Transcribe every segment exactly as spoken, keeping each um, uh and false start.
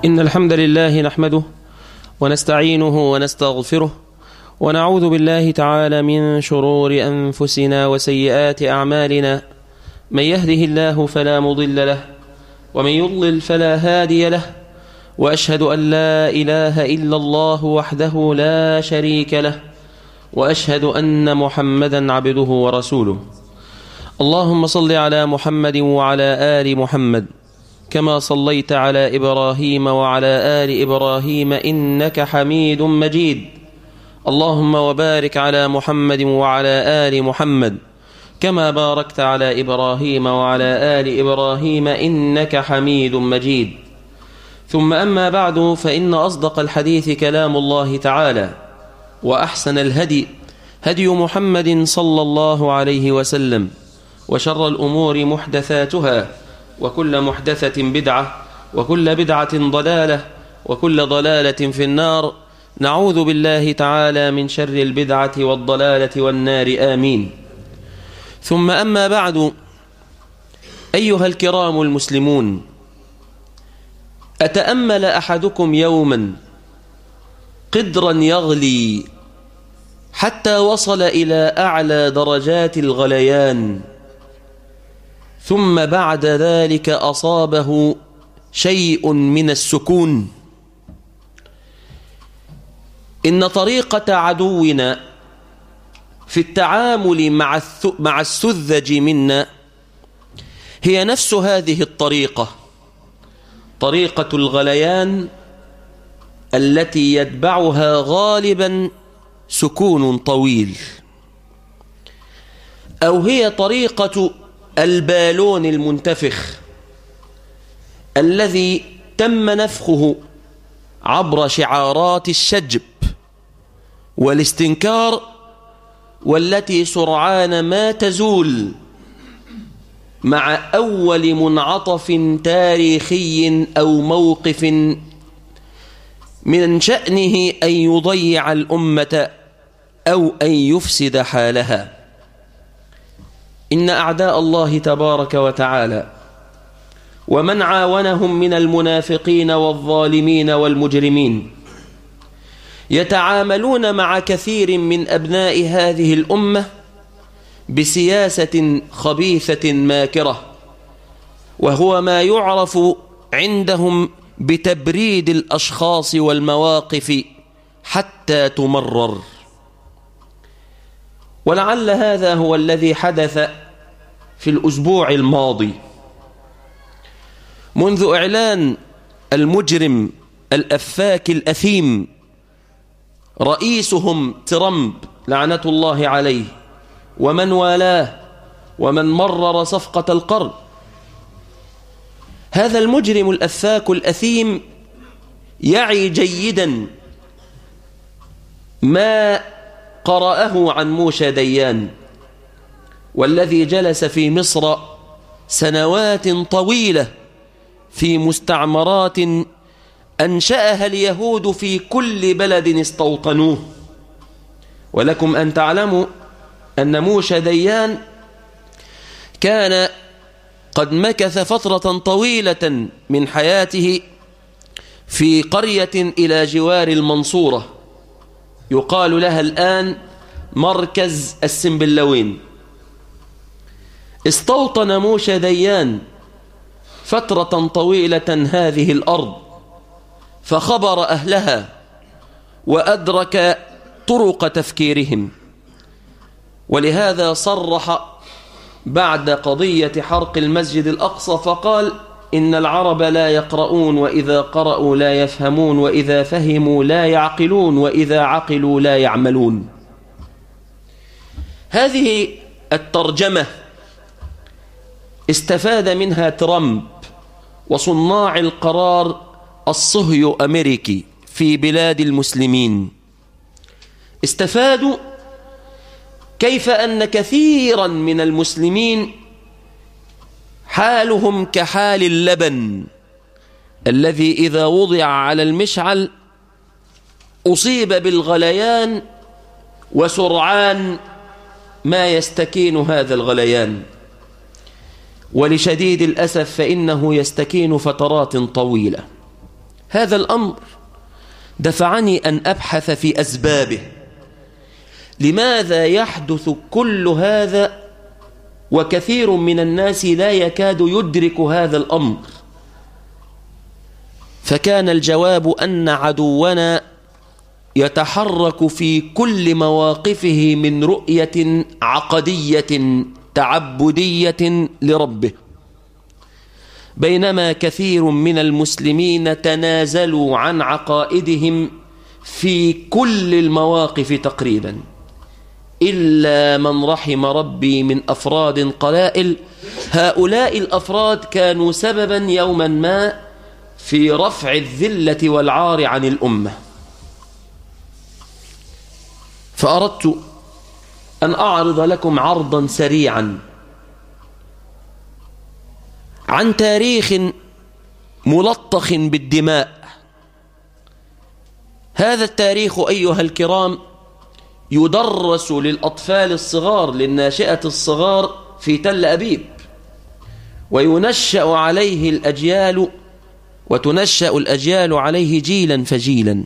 إن الحمد لله نحمده ونستعينه ونستغفره ونعوذ بالله تعالى من شرور أنفسنا وسيئات أعمالنا. من يهده الله فلا مضل له ومن يضلل فلا هادي له، وأشهد أن لا إله إلا الله وحده لا شريك له، وأشهد أن محمدا عبده ورسوله. اللهم صل على محمد وعلى آل محمد كما صليت على إبراهيم وعلى آل إبراهيم إنك حميد مجيد. اللهم وبارك على محمد وعلى آل محمد كما باركت على إبراهيم وعلى آل إبراهيم إنك حميد مجيد. ثم أما بعد، فإن أصدق الحديث كلام الله تعالى، وأحسن الهدي هدي محمد صلى الله عليه وسلم، وشر الأمور محدثاتها، وكل محدثة بدعة، وكل بدعة ضلالة، وكل ضلالة في النار. نعوذ بالله تعالى من شر البدعة والضلالة والنار، آمين. ثم أما بعد، أيها الكرام المسلمون، أتأمل أحدكم يوما قدرا يغلي حتى وصل إلى أعلى درجات الغليان، ثم بعد ذلك أصابه شيء من السكون. إن طريقة عدونا في التعامل مع مع السذج منا هي نفس هذه الطريقة، طريقة الغليان التي يتبعها غالبا سكون طويل، أو هي طريقة البالون المنتفخ الذي تم نفخه عبر شعارات الشجب والاستنكار، والتي سرعان ما تزول مع أول منعطف تاريخي أو موقف من شأنه أن يضيع الأمة أو أن يفسد حالها. إن أعداء الله تبارك وتعالى ومن عاونهم من المنافقين والظالمين والمجرمين يتعاملون مع كثير من أبناء هذه الأمة بسياسة خبيثة ماكرة، وهو ما يعرف عندهم بتبريد الأشخاص والمواقف حتى تمرر. ولعل هذا هو الذي حدث في الأسبوع الماضي، منذ إعلان المجرم الأفاك الأثيم رئيسهم ترامب لعنة الله عليه ومن والاه ومن مرر صفقة القرن. هذا المجرم الأفاك الأثيم يعي جيدا ما قرأه عن موشى ديان، والذي جلس في مصر سنوات طويلة في مستعمرات أنشأها اليهود في كل بلد استوطنوه. ولكم أن تعلموا أن موشى ديان كان قد مكث فترة طويلة من حياته في قرية إلى جوار المنصورة يقال لها الآن مركز السنبلاوين. استوطن موشى ديان فترة طويلة هذه الأرض، فخبر أهلها وأدرك طرق تفكيرهم، ولهذا صرح بعد قضية حرق المسجد الأقصى فقال: إن العرب لا يقرؤون، وإذا قرأوا لا يفهمون، وإذا فهموا لا يعقلون، وإذا عقلوا لا يعملون. هذه الترجمة استفاد منها ترامب وصناع القرار الصهيو أمريكي في بلاد المسلمين. استفادوا كيف أن كثيرا من المسلمين حالهم كحال اللبن الذي إذا وضع على المشعل أصيب بالغليان، وسرعان ما يستكين هذا الغليان. ولشديد الأسف فإنه يستكين فترات طويلة. هذا الأمر دفعني أن أبحث في أسبابه. لماذا يحدث كل هذا وكثير من الناس لا يكاد يدرك هذا الأمر؟ فكان الجواب أن عدونا يتحرك في كل مواقفه من رؤية عقدية تعبدية لربه، بينما كثير من المسلمين تنازلوا عن عقائدهم في كل المواقف تقريبا، إلا من رحم ربي من أفراد قلائل. هؤلاء الأفراد كانوا سببا يوما ما في رفع الذلة والعار عن الأمة. فأردت أن أعرض لكم عرضا سريعا عن تاريخ ملطخ بالدماء. هذا التاريخ أيها الكرام يدرس للأطفال الصغار، للناشئة الصغار في تل أبيب، وينشأ عليه الأجيال وتنشأ الأجيال عليه جيلا فجيلا.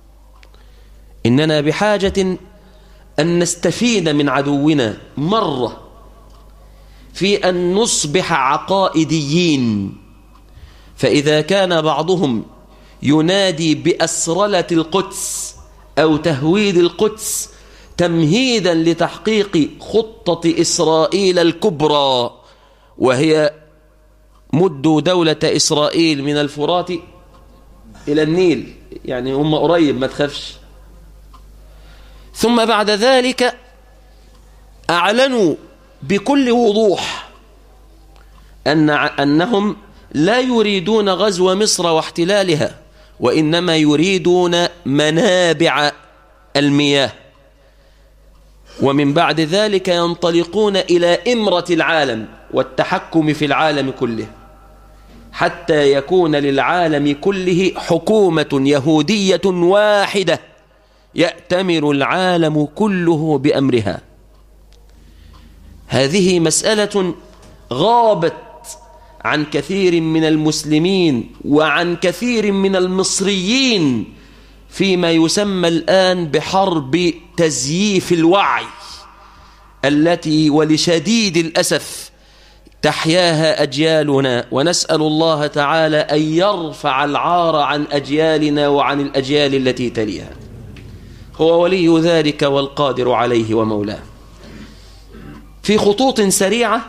إننا بحاجة أن نستفيد من عدونا مرة في أن نصبح عقائديين. فإذا كان بعضهم ينادي بأسرلة القدس أو تهويد القدس تمهيدا لتحقيق خطة إسرائيل الكبرى، وهي مد دولة إسرائيل من الفرات إلى النيل، يعني هم قريب ما تخافش. ثم بعد ذلك أعلنوا بكل وضوح أن أنهم لا يريدون غزو مصر واحتلالها، وإنما يريدون منابع المياه. ومن بعد ذلك ينطلقون إلى إمرة العالم والتحكم في العالم كله، حتى يكون للعالم كله حكومة يهودية واحدة يأتمر العالم كله بأمرها. هذه مسألة غابت عن كثير من المسلمين وعن كثير من المصريين فيما يسمى الآن بحرب تزييف الوعي، التي ولشديد الأسف تحياها أجيالنا، ونسأل الله تعالى أن يرفع العار عن أجيالنا وعن الأجيال التي تليها. هو ولي ذلك والقادر عليه ومولاه. في خطوط سريعة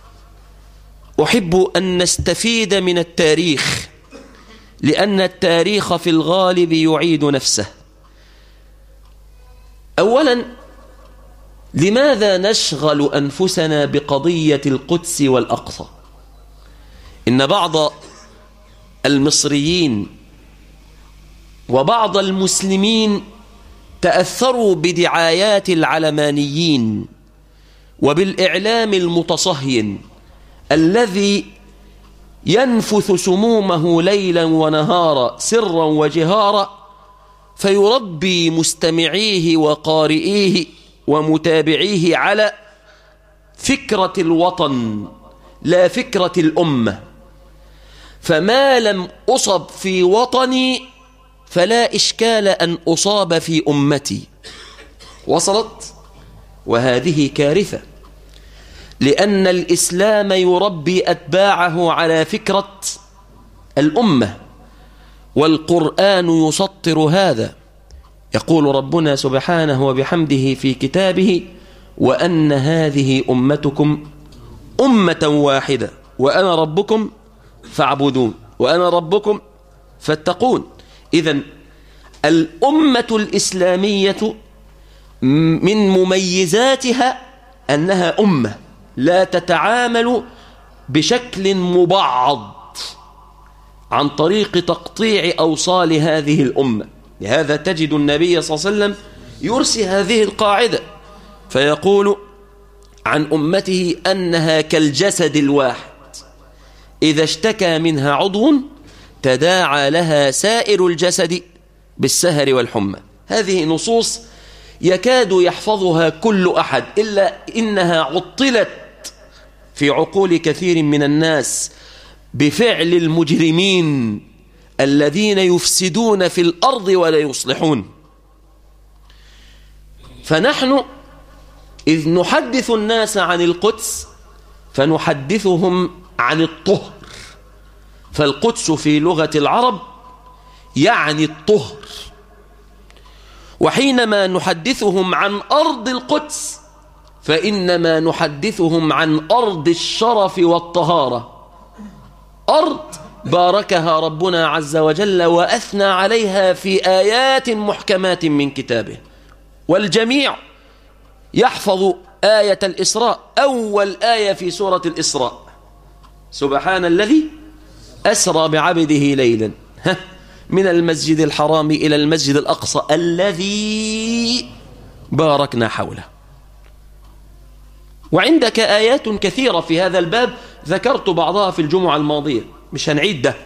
أحب أن نستفيد من التاريخ، لأن التاريخ في الغالب يعيد نفسه. أولا، لماذا نشغل أنفسنا بقضية القدس والأقصى؟ إن بعض المصريين وبعض المسلمين تأثروا بدعايات العلمانيين وبالإعلام المتصهين الذي ينفث سمومه ليلا ونهارا سرا وجهارا، فيربي مستمعيه وقارئيه ومتابعيه على فكرة الوطن لا فكرة الأمة. فما لم أصب في وطني فلا إشكال أن أصاب في أمتي. وصلت؟ وهذه كارثة، لأن الإسلام يربي أتباعه على فكرة الأمة، والقرآن يسطر هذا. يقول ربنا سبحانه وبحمده في كتابه: وأن هذه أمتكم أمة واحدة وأنا ربكم فاعبدون وأنا ربكم فاتقون. إذن الأمة الإسلامية من مميزاتها أنها أمة لا تتعامل بشكل مبعض عن طريق تقطيع أوصال هذه الأمة. لهذا تجد النبي صلى الله عليه وسلم يرسي هذه القاعدة فيقول عن أمته أنها كالجسد الواحد، إذا اشتكى منها عضو تداعى لها سائر الجسد بالسهر والحمى. هذه نصوص يكاد يحفظها كل أحد، إلا إنها عطلت في عقول كثير من الناس بفعل المجرمين الذين يفسدون في الأرض ولا يصلحون. فنحن إذ نحدث الناس عن القدس فنحدثهم عن الطهر، فالقدس في لغة العرب يعني الطهر. وحينما نحدثهم عن أرض القدس فإنما نحدثهم عن أرض الشرف والطهارة، أرض باركها ربنا عز وجل وأثنى عليها في آيات محكمات من كتابه. والجميع يحفظ آية الإسراء، أول آية في سورة الإسراء: سبحان الذي أسرى بعبده ليلا من المسجد الحرام إلى المسجد الأقصى الذي باركنا حوله. وعندك آيات كثيرة في هذا الباب، ذكرت بعضها في الجمعة الماضية، مش هنعيد ده.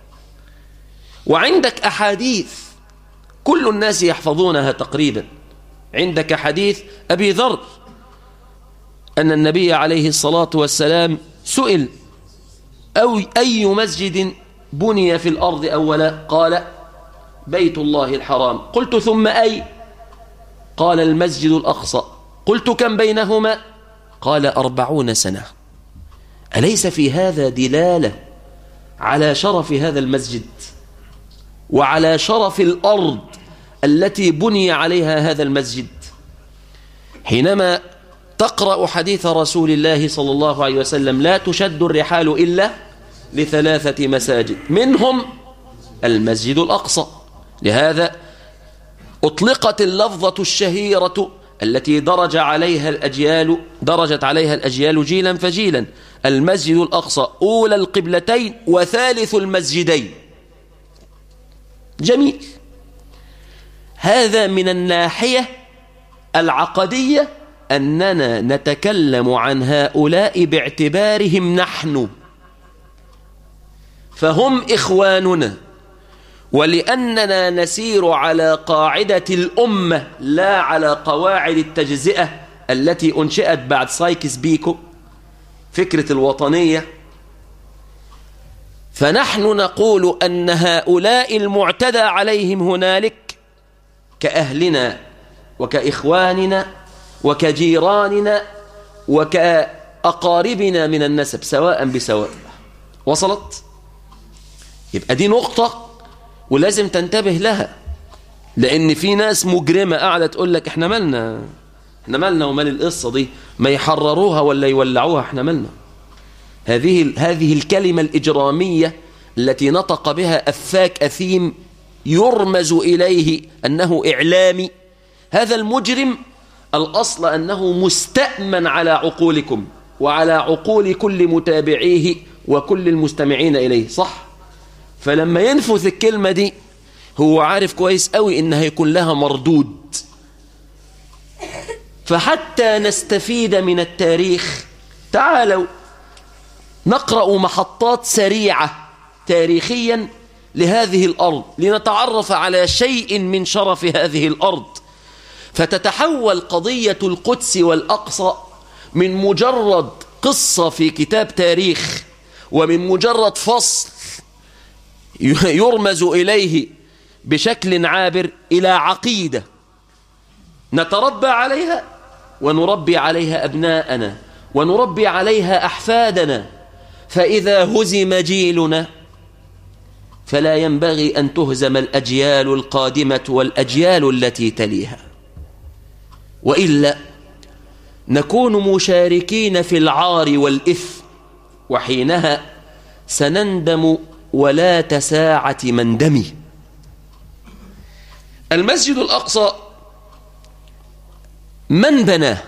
وعندك أحاديث كل الناس يحفظونها تقريبا. عندك حديث أبي ذر أن النبي عليه الصلاة والسلام سئل: أو أي مسجد بني في الأرض أولا؟ قال: بيت الله الحرام. قلت: ثم أي؟ قال: المسجد الأقصى. قلت: كم بينهما؟ قال: أربعون سنة. أليس في هذا دلالة على شرف هذا المسجد وعلى شرف الأرض التي بني عليها هذا المسجد؟ حينما تقرأ حديث رسول الله صلى الله عليه وسلم: لا تشد الرحال إلا لثلاثة مساجد منهم المسجد الأقصى. لهذا أطلقت اللفظة الشهيرة التي درج عليها الأجيال درجت عليها الأجيال جيلا فجيلا: المسجد الأقصى أولى القبلتين وثالث المسجدين. جميل. هذا من الناحية العقدية، أننا نتكلم عن هؤلاء باعتبارهم نحن، فهم إخواننا، ولأننا نسير على قاعدة الأمة لا على قواعد التجزئة التي أنشئت بعد سايكس بيكو، فكرة الوطنية. فنحن نقول أن هؤلاء المعتدى عليهم هنالك كأهلنا وكإخواننا وكجيراننا وكأقاربنا من النسب سواء بسواء. وصلت؟ يبقى دي نقطة ولازم تنتبه لها، لأن في ناس مجرمة قاعدة تقول لك احنا مالنا احنا مالنا ومال القصة دي، ما يحرروها ولا يولعوها، احنا مالنا. هذه هذه الكلمة الإجرامية التي نطق بها أفاك أثيم يرمز إليه أنه إعلامي، هذا المجرم الأصل أنه مستأمن على عقولكم وعلى عقول كل متابعيه وكل المستمعين إليه، صح؟ فلما ينفث الكلمة دي هو عارف كويس قوي إنها يكون لها مردود. فحتى نستفيد من التاريخ تعالوا نقرأ محطات سريعة تاريخيا لهذه الأرض لنتعرف على شيء من شرف هذه الأرض. فتتحول قضية القدس والأقصى من مجرد قصة في كتاب تاريخ ومن مجرد فصل يرمز إليه بشكل عابر إلى عقيدة نتربى عليها ونربي عليها أبناءنا ونربي عليها أحفادنا. فإذا هزم جيلنا فلا ينبغي أن تهزم الأجيال القادمة والأجيال التي تليها، وإلا نكون مشاركين في العار والإثم، وحينها سنندم ولا تساعة مندمي. المسجد الأقصى من بناه؟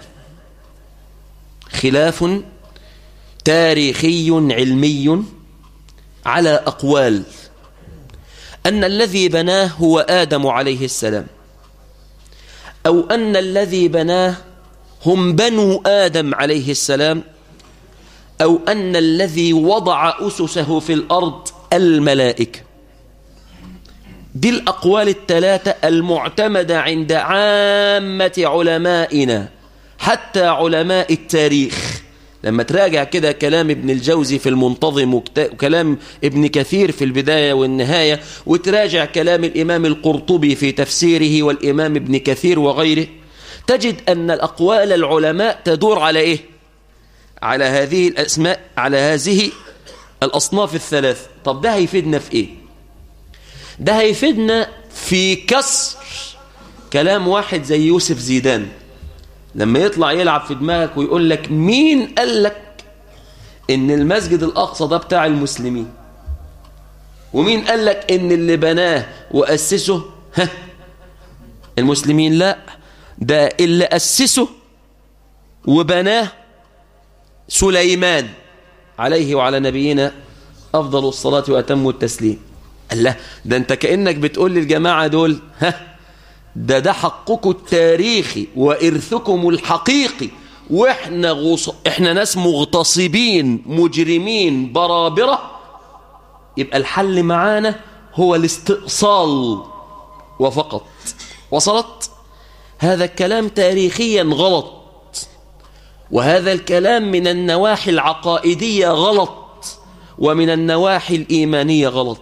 خلاف تاريخي علمي على أقوال، أن الذي بناه هو آدم عليه السلام، أو أن الذي بناه هم بنو آدم عليه السلام، أو أن الذي وضع أسسه في الأرض الملائكة. دي الأقوال الثلاثة المعتمدة عند عامة علمائنا حتى علماء التاريخ، لما تراجع كده كلام ابن الجوزي في المنتظم وكلام ابن كثير في البداية والنهاية، وتراجع كلام الإمام القرطبي في تفسيره والإمام ابن كثير وغيره، تجد أن الأقوال العلماء تدور على إيه؟ على هذه الأسماء، على هذه الأصناف الثلاث. طب ده هيفيدنا في إيه؟ ده هيفيدنا في كسر كلام واحد زي يوسف زيدان لما يطلع يلعب في دماغك ويقول لك مين قال لك إن المسجد الأقصى ده بتاع المسلمين، ومين قال لك إن اللي بناه وأسسه ها المسلمين؟ لا، ده اللي أسسه وبناه سليمان عليه وعلى نبينا أفضل الصلاة وأتم التسليم. الله، ده أنت كأنك بتقول للجماعة دول ها ده ده حقكم التاريخي وإرثكم الحقيقي، وإحنا غص... إحنا ناس مغتصبين مجرمين برابرة، يبقى الحل معانا هو الاستئصال وفقط. وصلت؟ هذا الكلام تاريخيا غلط، وهذا الكلام من النواحي العقائدية غلط، ومن النواحي الإيمانية غلط.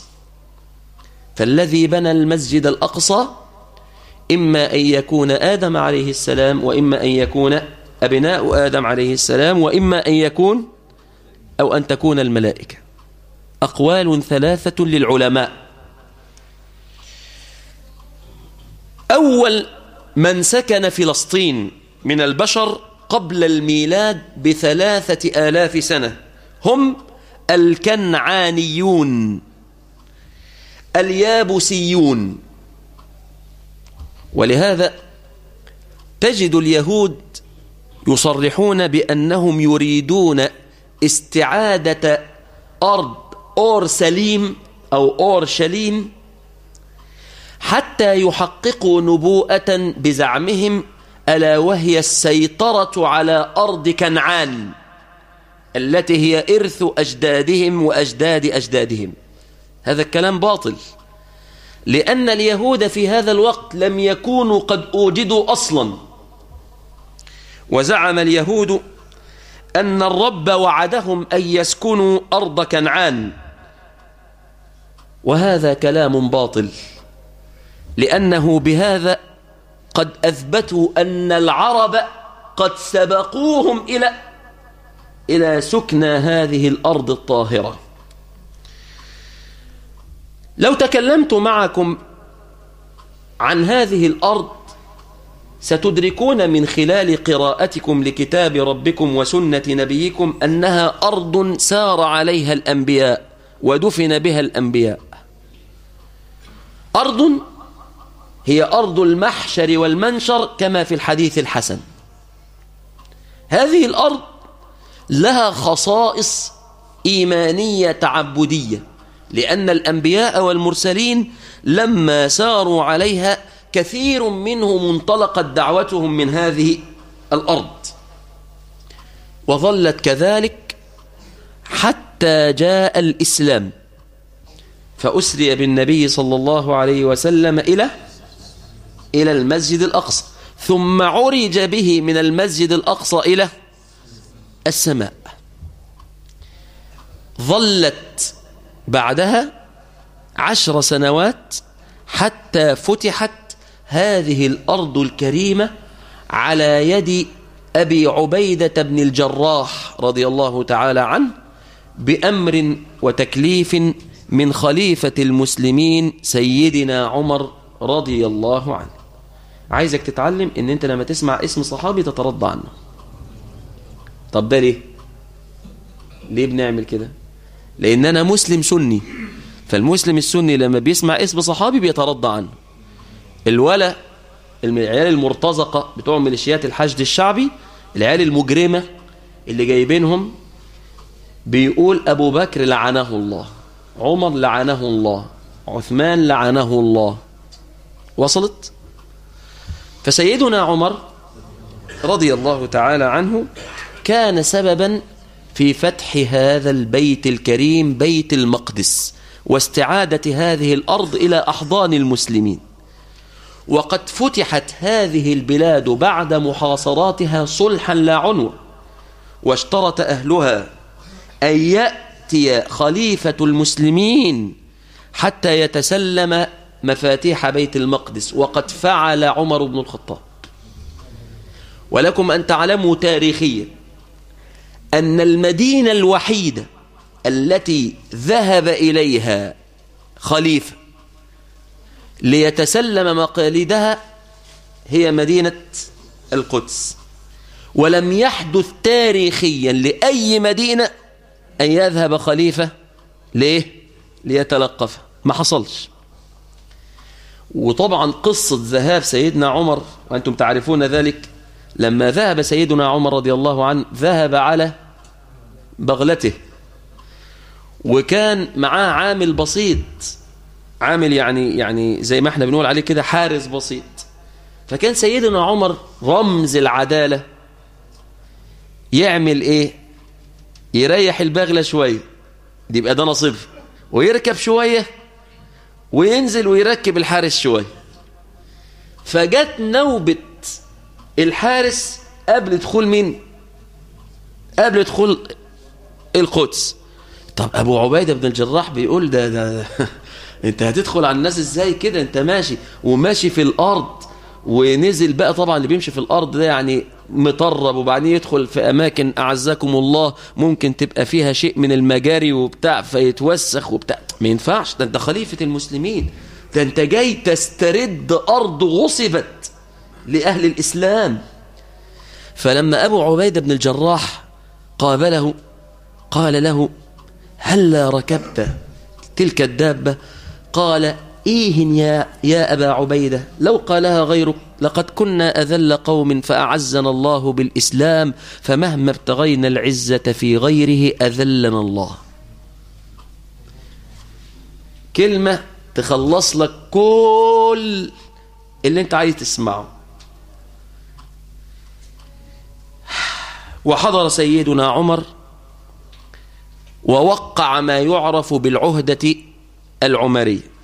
فالذي بنى المسجد الأقصى إما أن يكون آدم عليه السلام، وإما أن يكون أبناء آدم عليه السلام، وإما أن يكون أو أن تكون الملائكة. أقوال ثلاثة للعلماء. أول من سكن فلسطين من البشر قبل الميلاد بثلاثة آلاف سنة هم الكنعانيون اليابوسيون. ولهذا تجد اليهود يصرحون بأنهم يريدون استعادة أرض أورسليم أو أورشليم حتى يحققوا نبوءة بزعمهم، ألا وهي السيطرة على أرض كنعان التي هي إرث أجدادهم وأجداد أجدادهم. هذا الكلام باطل، لأن اليهود في هذا الوقت لم يكونوا قد أوجدوا أصلا. وزعم اليهود أن الرب وعدهم أن يسكنوا أرض كنعان، وهذا كلام باطل، لأنه بهذا قد أثبتوا أن العرب قد سبقوهم إلى إلى سكن هذه الأرض الطاهرة. لو تكلمت معكم عن هذه الأرض ستدركون من خلال قراءتكم لكتاب ربكم وسنة نبيكم أنها أرض سار عليها الأنبياء ودفن بها الأنبياء. أرض هي أرض المحشر والمنشر كما في الحديث الحسن. هذه الأرض لها خصائص إيمانية تعبدية، لأن الأنبياء والمرسلين لما ساروا عليها كثير منهم انطلقت دعوتهم من هذه الأرض، وظلت كذلك حتى جاء الإسلام، فأسري بالنبي صلى الله عليه وسلم إلى إلى المسجد الأقصى، ثم عرج به من المسجد الأقصى إلى السماء. ظلت بعدها عشر سنوات حتى فتحت هذه الأرض الكريمة على يد أبي عبيدة بن الجراح رضي الله تعالى عنه بأمر وتكليف من خليفة المسلمين سيدنا عمر رضي الله عنه. عايزك تتعلم ان انت لما تسمع اسم صحابي تترضى عنه. طب ده ليه؟ ليه بنعمل كده؟ لان انا مسلم سني، فالمسلم السني لما بيسمع اسم صحابي بيترضى عنه. الولا العيال المرتزقة بتوع ميليشيات الحشد الشعبي، العيال المجرمة اللي جايبينهم، بيقول أبو بكر لعنه الله، عمر لعنه الله، عثمان لعنه الله. وصلت؟ فسيدنا عمر رضي الله تعالى عنه كان سببا في فتح هذا البيت الكريم بيت المقدس واستعادة هذه الأرض إلى أحضان المسلمين. وقد فتحت هذه البلاد بعد محاصراتها صلحا لا عنوة، واشترط أهلها أن يأتي خليفة المسلمين حتى يتسلم مفاتيح بيت المقدس، وقد فعل عمر بن الخطاب. ولكم أن تعلموا تاريخيا أن المدينة الوحيدة التي ذهب إليها خليفة ليتسلم مقاليدها هي مدينة القدس، ولم يحدث تاريخيا لأي مدينة أن يذهب خليفة ليه؟ ليتلقفها، ما حصلش. وطبعا قصة ذهاب سيدنا عمر وأنتم تعرفون ذلك، لما ذهب سيدنا عمر رضي الله عنه ذهب على بغلته، وكان معاه عامل بسيط، عامل يعني يعني زي ما احنا بنقول عليه كده حارس بسيط. فكان سيدنا عمر رمز العدالة يعمل ايه؟ يريح البغلة شوية، دي يبقى ده نصيب، ويركب شوية وينزل ويركب الحارس شوية. فجت نوبة الحارس قبل دخول مين؟ قبل دخول القدس. طب أبو عبيدة بن الجراح بيقول ده, ده, ده انت هتدخل على الناس ازاي كده؟ انت ماشي وماشي في الأرض، ونزل بقى. طبعا اللي بيمشي في الأرض ده يعني مطرب، وبعدين يدخل في أماكن أعزكم الله ممكن تبقى فيها شيء من المجاري وبتاع فيتوسخ وبتاع، ما ينفعش. ده انت خليفة المسلمين، ده انت جاي تسترد أرض غصبت لأهل الإسلام. فلما أبو عبيدة بن الجراح قابله قال له: هل ركبت تلك الدابة؟ قال: إيه يا, يا أبا عبيدة، لو قالها غيرك لقد كنا أذل قوم فأعزنا الله بالإسلام، فمهما ابتغينا العزة في غيره أذلنا الله. كلمة تخلص لك كل اللي انت عايز تسمعه. وحضر سيدنا عمر ووقع ما يعرف بالعهدة العمرية،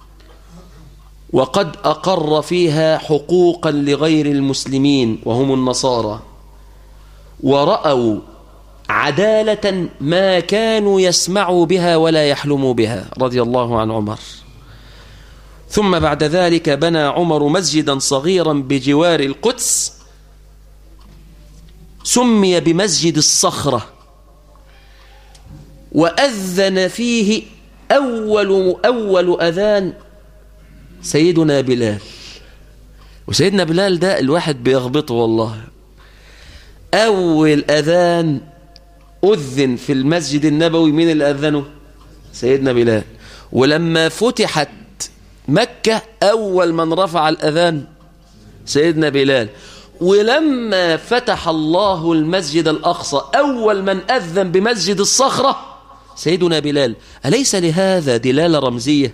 وقد أقر فيها حقوقا لغير المسلمين وهم النصارى، ورأوا عدالة ما كانوا يسمعوا بها ولا يحلموا بها رضي الله عن عمر. ثم بعد ذلك بنى عمر مسجدا صغيرا بجوار القدس سمي بمسجد الصخرة، وأذن فيه أول, أول أذان سيدنا بلال. وسيدنا بلال ده الواحد بيغبطه والله. أول أذان أذن في المسجد النبوي من اللي أذنه؟ سيدنا بلال. ولما فتحت مكة أول من رفع الأذان سيدنا بلال. ولما فتح الله المسجد الأقصى أول من أذن بمسجد الصخرة سيدنا بلال. أليس لهذا دلالة رمزية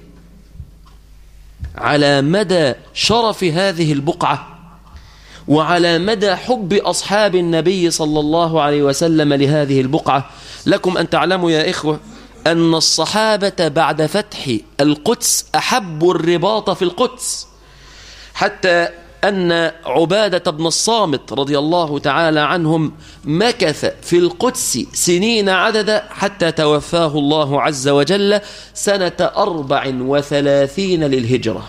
على مدى شرف هذه البقعة وعلى مدى حب أصحاب النبي صلى الله عليه وسلم لهذه البقعة؟ لكم أن تعلموا يا إخوة أن الصحابة بعد فتح القدس أحبوا الرباط في القدس، حتى أن عبادة بن الصامت رضي الله تعالى عنهم مكث في القدس سنين عددا حتى توفاه الله عز وجل سنة أربع وثلاثين للهجرة.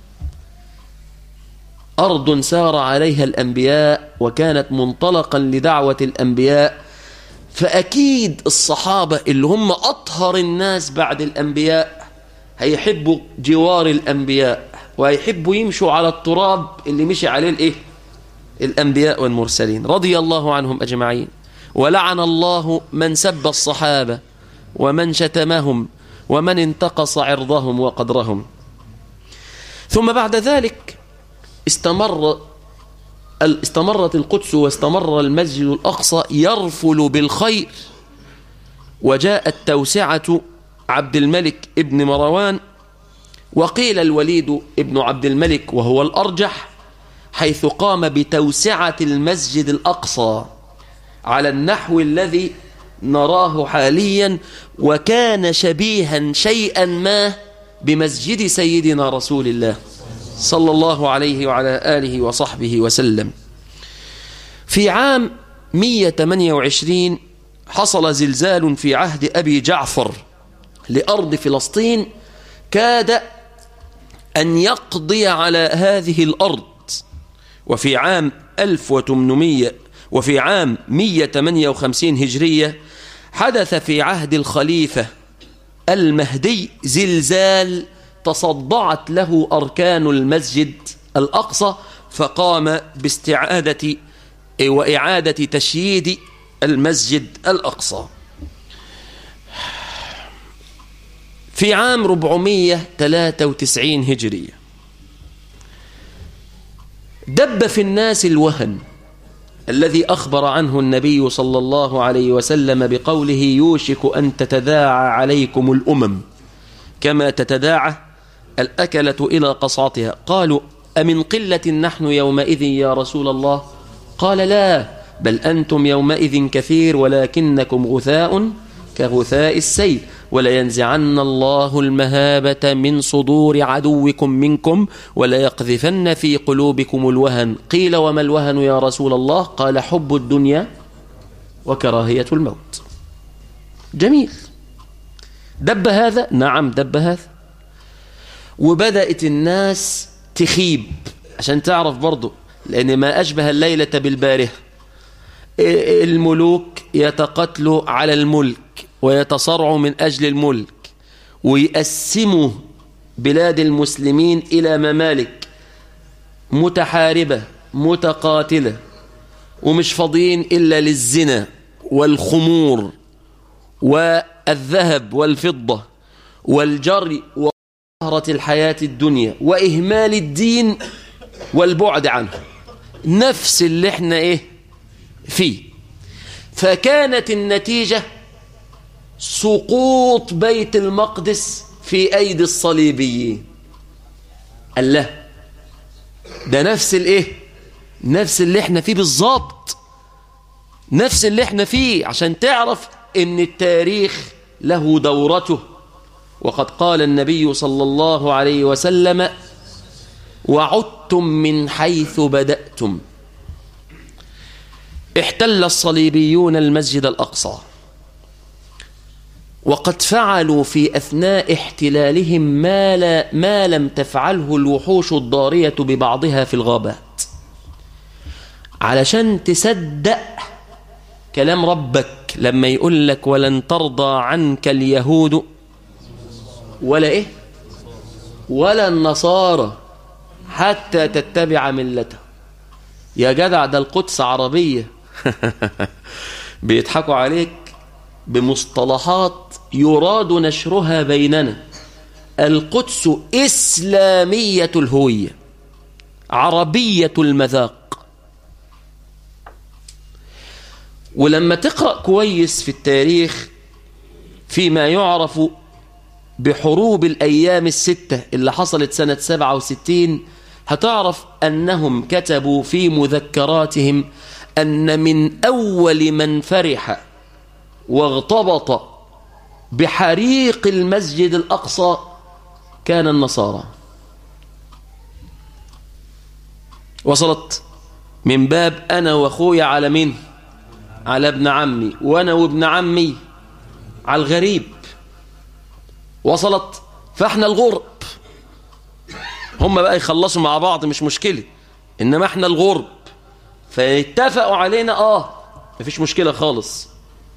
أرض سار عليها الأنبياء وكانت منطلقا لدعوة الأنبياء، فأكيد الصحابة اللي هم أطهر الناس بعد الأنبياء هيحبوا جوار الأنبياء، ويحبوا يمشوا على التراب اللي مشي عليه الإيه؟ الأنبياء والمرسلين رضي الله عنهم أجمعين. ولعن الله من سب الصحابة ومن شتمهم ومن انتقص عرضهم وقدرهم. ثم بعد ذلك استمر استمرت القدس واستمر المسجد الأقصى يرفل بالخير، وجاءت توسعة عبد الملك ابن مروان، وقيل الوليد ابن عبد الملك وهو الأرجح، حيث قام بتوسعة المسجد الأقصى على النحو الذي نراه حاليا، وكان شبيها شيئا ما بمسجد سيدنا رسول الله صلى الله عليه وعلى آله وصحبه وسلم. في عام مئة وثمانية وعشرين حصل زلزال في عهد أبي جعفر لأرض فلسطين كاد أن يقضي على هذه الأرض. وفي عام ألف وثمانمئة وفي عام مئة وثمانية وخمسين هجرية حدث في عهد الخليفة المهدي زلزال تصدعت له أركان المسجد الأقصى، فقام باستعادة وإعادة تشييد المسجد الأقصى. في عام أربعمئة وثلاثة وتسعين هجرية دب في الناس الوهن الذي أخبر عنه النبي صلى الله عليه وسلم بقوله: يوشك أن تتداعى عليكم الأمم كما تتداعى الأكلة إلى قصعتها. قالوا: أمن قلة نحن يومئذ يا رسول الله؟ قال: لا، بل أنتم يومئذ كثير ولكنكم غثاء كغثاء السيل، ولينزعن الله المهابة من صدور عدوكم منكم وليقذفن في قلوبكم الوهن. قيل: وما الوهن يا رسول الله؟ قال: حب الدنيا وكراهية الموت. جميل. دب هذا؟ نعم دب هذا. وبدأت الناس تخيب، عشان تعرف برضو، لأن ما أشبه الليلة بالبارحة، الملوك يتقتلوا على الملك ويتصارعوا من أجل الملك ويقسموا بلاد المسلمين إلى ممالك متحاربة متقاتلة، ومش فاضيين إلا للزنا والخمور والذهب والفضة والجري وطهرة الحياة الدنيا وإهمال الدين والبعد عنه، نفس اللي احنا ايه فيه. فكانت النتيجة سقوط بيت المقدس في أيدي الصليبيين. الله، ده نفس الايه نفس اللي احنا فيه بالظبط، نفس اللي احنا فيه، عشان تعرف ان التاريخ له دورته. وقد قال النبي صلى الله عليه وسلم: وعدتم من حيث بدأتم. احتل الصليبيون المسجد الأقصى، وقد فعلوا في أثناء احتلالهم ما, لا ما لم تفعله الوحوش الضارية ببعضها في الغابات. علشان تصدق كلام ربك لما يقول لك: ولن ترضى عنك اليهود ولا إيه ولا النصارى حتى تتبع ملته. يا جدع، ده القدس عربية. بيضحكوا عليك بمصطلحات يراد نشرها بيننا. القدس إسلامية الهوية، عربية المذاق. ولما تقرأ كويس في التاريخ فيما يعرف بحروب الأيام الستة اللي حصلت سنة سبعة وستين، هتعرف أنهم كتبوا في مذكراتهم أن من أول من فرح واغتبط بحريق المسجد الأقصى كان النصارى. وصلت من باب أنا وأخويا على مين؟ على ابن عمي، وأنا وابن عمي على الغريب. وصلت. فاحنا الغرب، هم بقى يخلصوا مع بعض مش مشكلة، إنما احنا الغرب، فيتفقوا علينا آه مفيش مشكلة خالص.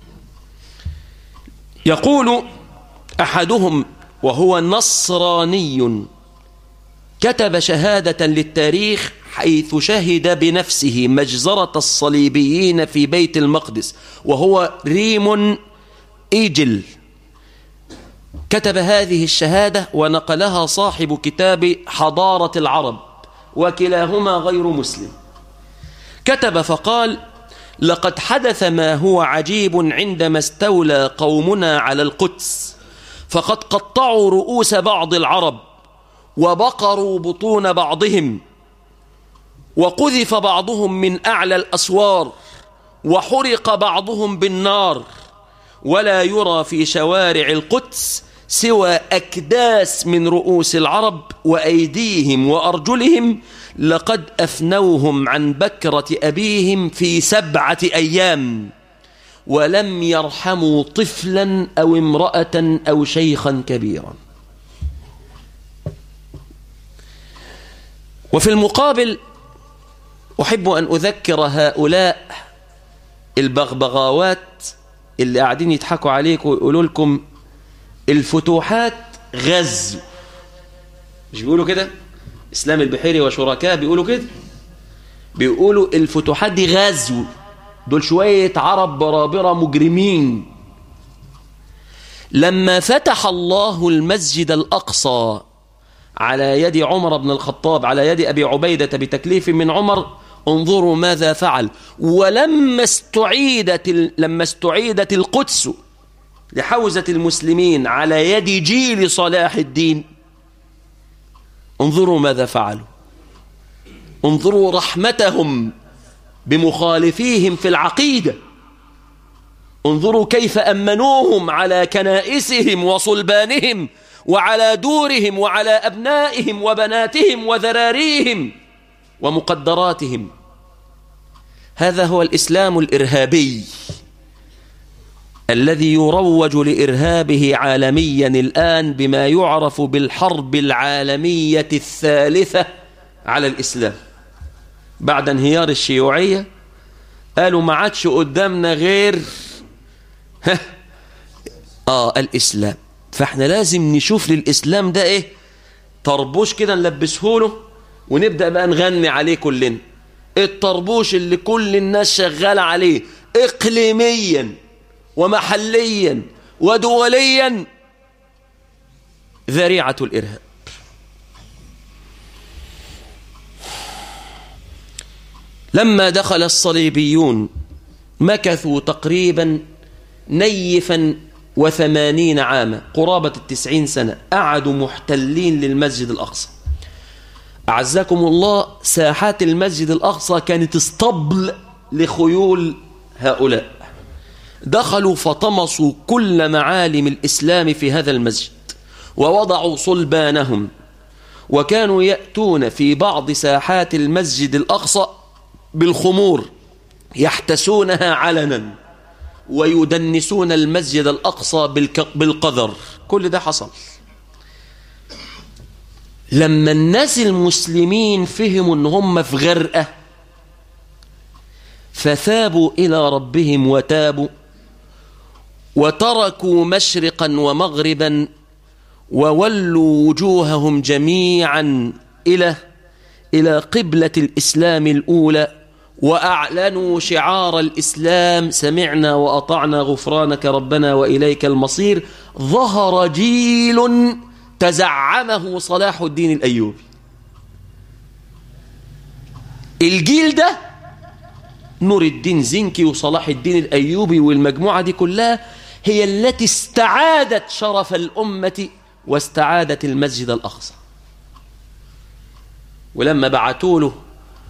يقول أحدهم وهو نصراني كتب شهادة للتاريخ حيث شهد بنفسه مجزرة الصليبيين في بيت المقدس، وهو ريمون إيجل. كتب هذه الشهادة ونقلها صاحب كتاب حضارة العرب، وكلاهما غير مسلم. كتب فقال: لقد حدث ما هو عجيب عندما استولى قومنا على القدس، فقد قطعوا رؤوس بعض العرب وبقروا بطون بعضهم، وقذف بعضهم من أعلى الأسوار، وحرق بعضهم بالنار، ولا يرى في شوارع القدس سوى أكداس من رؤوس العرب وأيديهم وأرجلهم لقد أفنوهم عن بكرة أبيهم في سبعة أيام، ولم يرحموا طفلا أو امرأة أو شيخا كبيرا. وفي المقابل أحب أن أذكر هؤلاء البغبغاوات اللي قاعدين يضحكوا عليكم ويقولوا لكم الفتوحات غزو. مش بيقولوا كده؟ إسلام البحيري وشركاء بيقولوا كده، بيقولوا الفتوحات دي غزو، دول شوية عرب برابرة مجرمين. لما فتح الله المسجد الأقصى على يد عمر بن الخطاب، على يد أبي عبيدة بتكليف من عمر، انظروا ماذا فعل. ولما استعيدت لما استعيدت القدس لحوزة المسلمين على يد جيل صلاح الدين، انظروا ماذا فعلوا. انظروا رحمتهم بمخالفيهم في العقيدة. انظروا كيف أمنوهم على كنائسهم وصلبانهم وعلى دورهم وعلى أبنائهم وبناتهم وذراريهم ومقدراتهم. هذا هو الإسلام الإرهابي الذي يروج لإرهابه عالميا الآن بما يعرف بالحرب العالمية الثالثة على الإسلام. بعد انهيار الشيوعية قالوا ما عادش قدامنا غير آه الإسلام، فاحنا لازم نشوف للإسلام ده إيه طربوش كده نلبسه له ونبدأ بقى نغني عليه كلنا. الطربوش اللي كل الناس شغالة عليه إقليميا ومحليا ودوليا، ذريعة الإرهاب. لما دخل الصليبيون مكثوا تقريبا نيفا وثمانين عاما، قرابة التسعين سنة، قعدوا محتلين للمسجد الأقصى. أعزكم الله، ساحات المسجد الأقصى كانت اسطبل لخيول هؤلاء. دخلوا فطمسوا كل معالم الإسلام في هذا المسجد ووضعوا صلبانهم، وكانوا يأتون في بعض ساحات المسجد الأقصى بالخمور يحتسونها علنا ويدنسون المسجد الأقصى بالقذر. كل ده حصل. لما الناس المسلمين فهموا ان هم في غرقة فثابوا إلى ربهم وتابوا وتركوا مشرقا ومغربا وولوا وجوههم جميعا إلى إلى قبلة الإسلام الأولى، وأعلنوا شعار الإسلام: سمعنا وأطعنا غفرانك ربنا وإليك المصير. ظهر جيل تزعمه صلاح الدين الأيوبي. الجيل ده نور الدين زنكي وصلاح الدين الأيوبي والمجموعة دي كلها هي التي استعادت شرف الأمة واستعادت المسجد الأقصى. ولما بعتوا له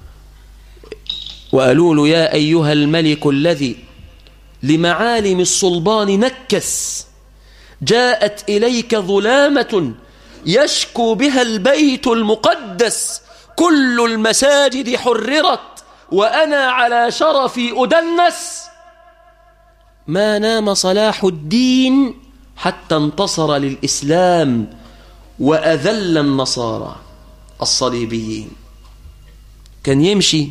وقالوا له: يا أيها الملك الذي لمعالم الصلبان نكس، جاءت إليك ظلامة يشكو بها البيت المقدس، كل المساجد حررت وأنا على شرفي أدنس. ما نام صلاح الدين حتى انتصر للإسلام وأذل النصارى الصليبيين. كان يمشي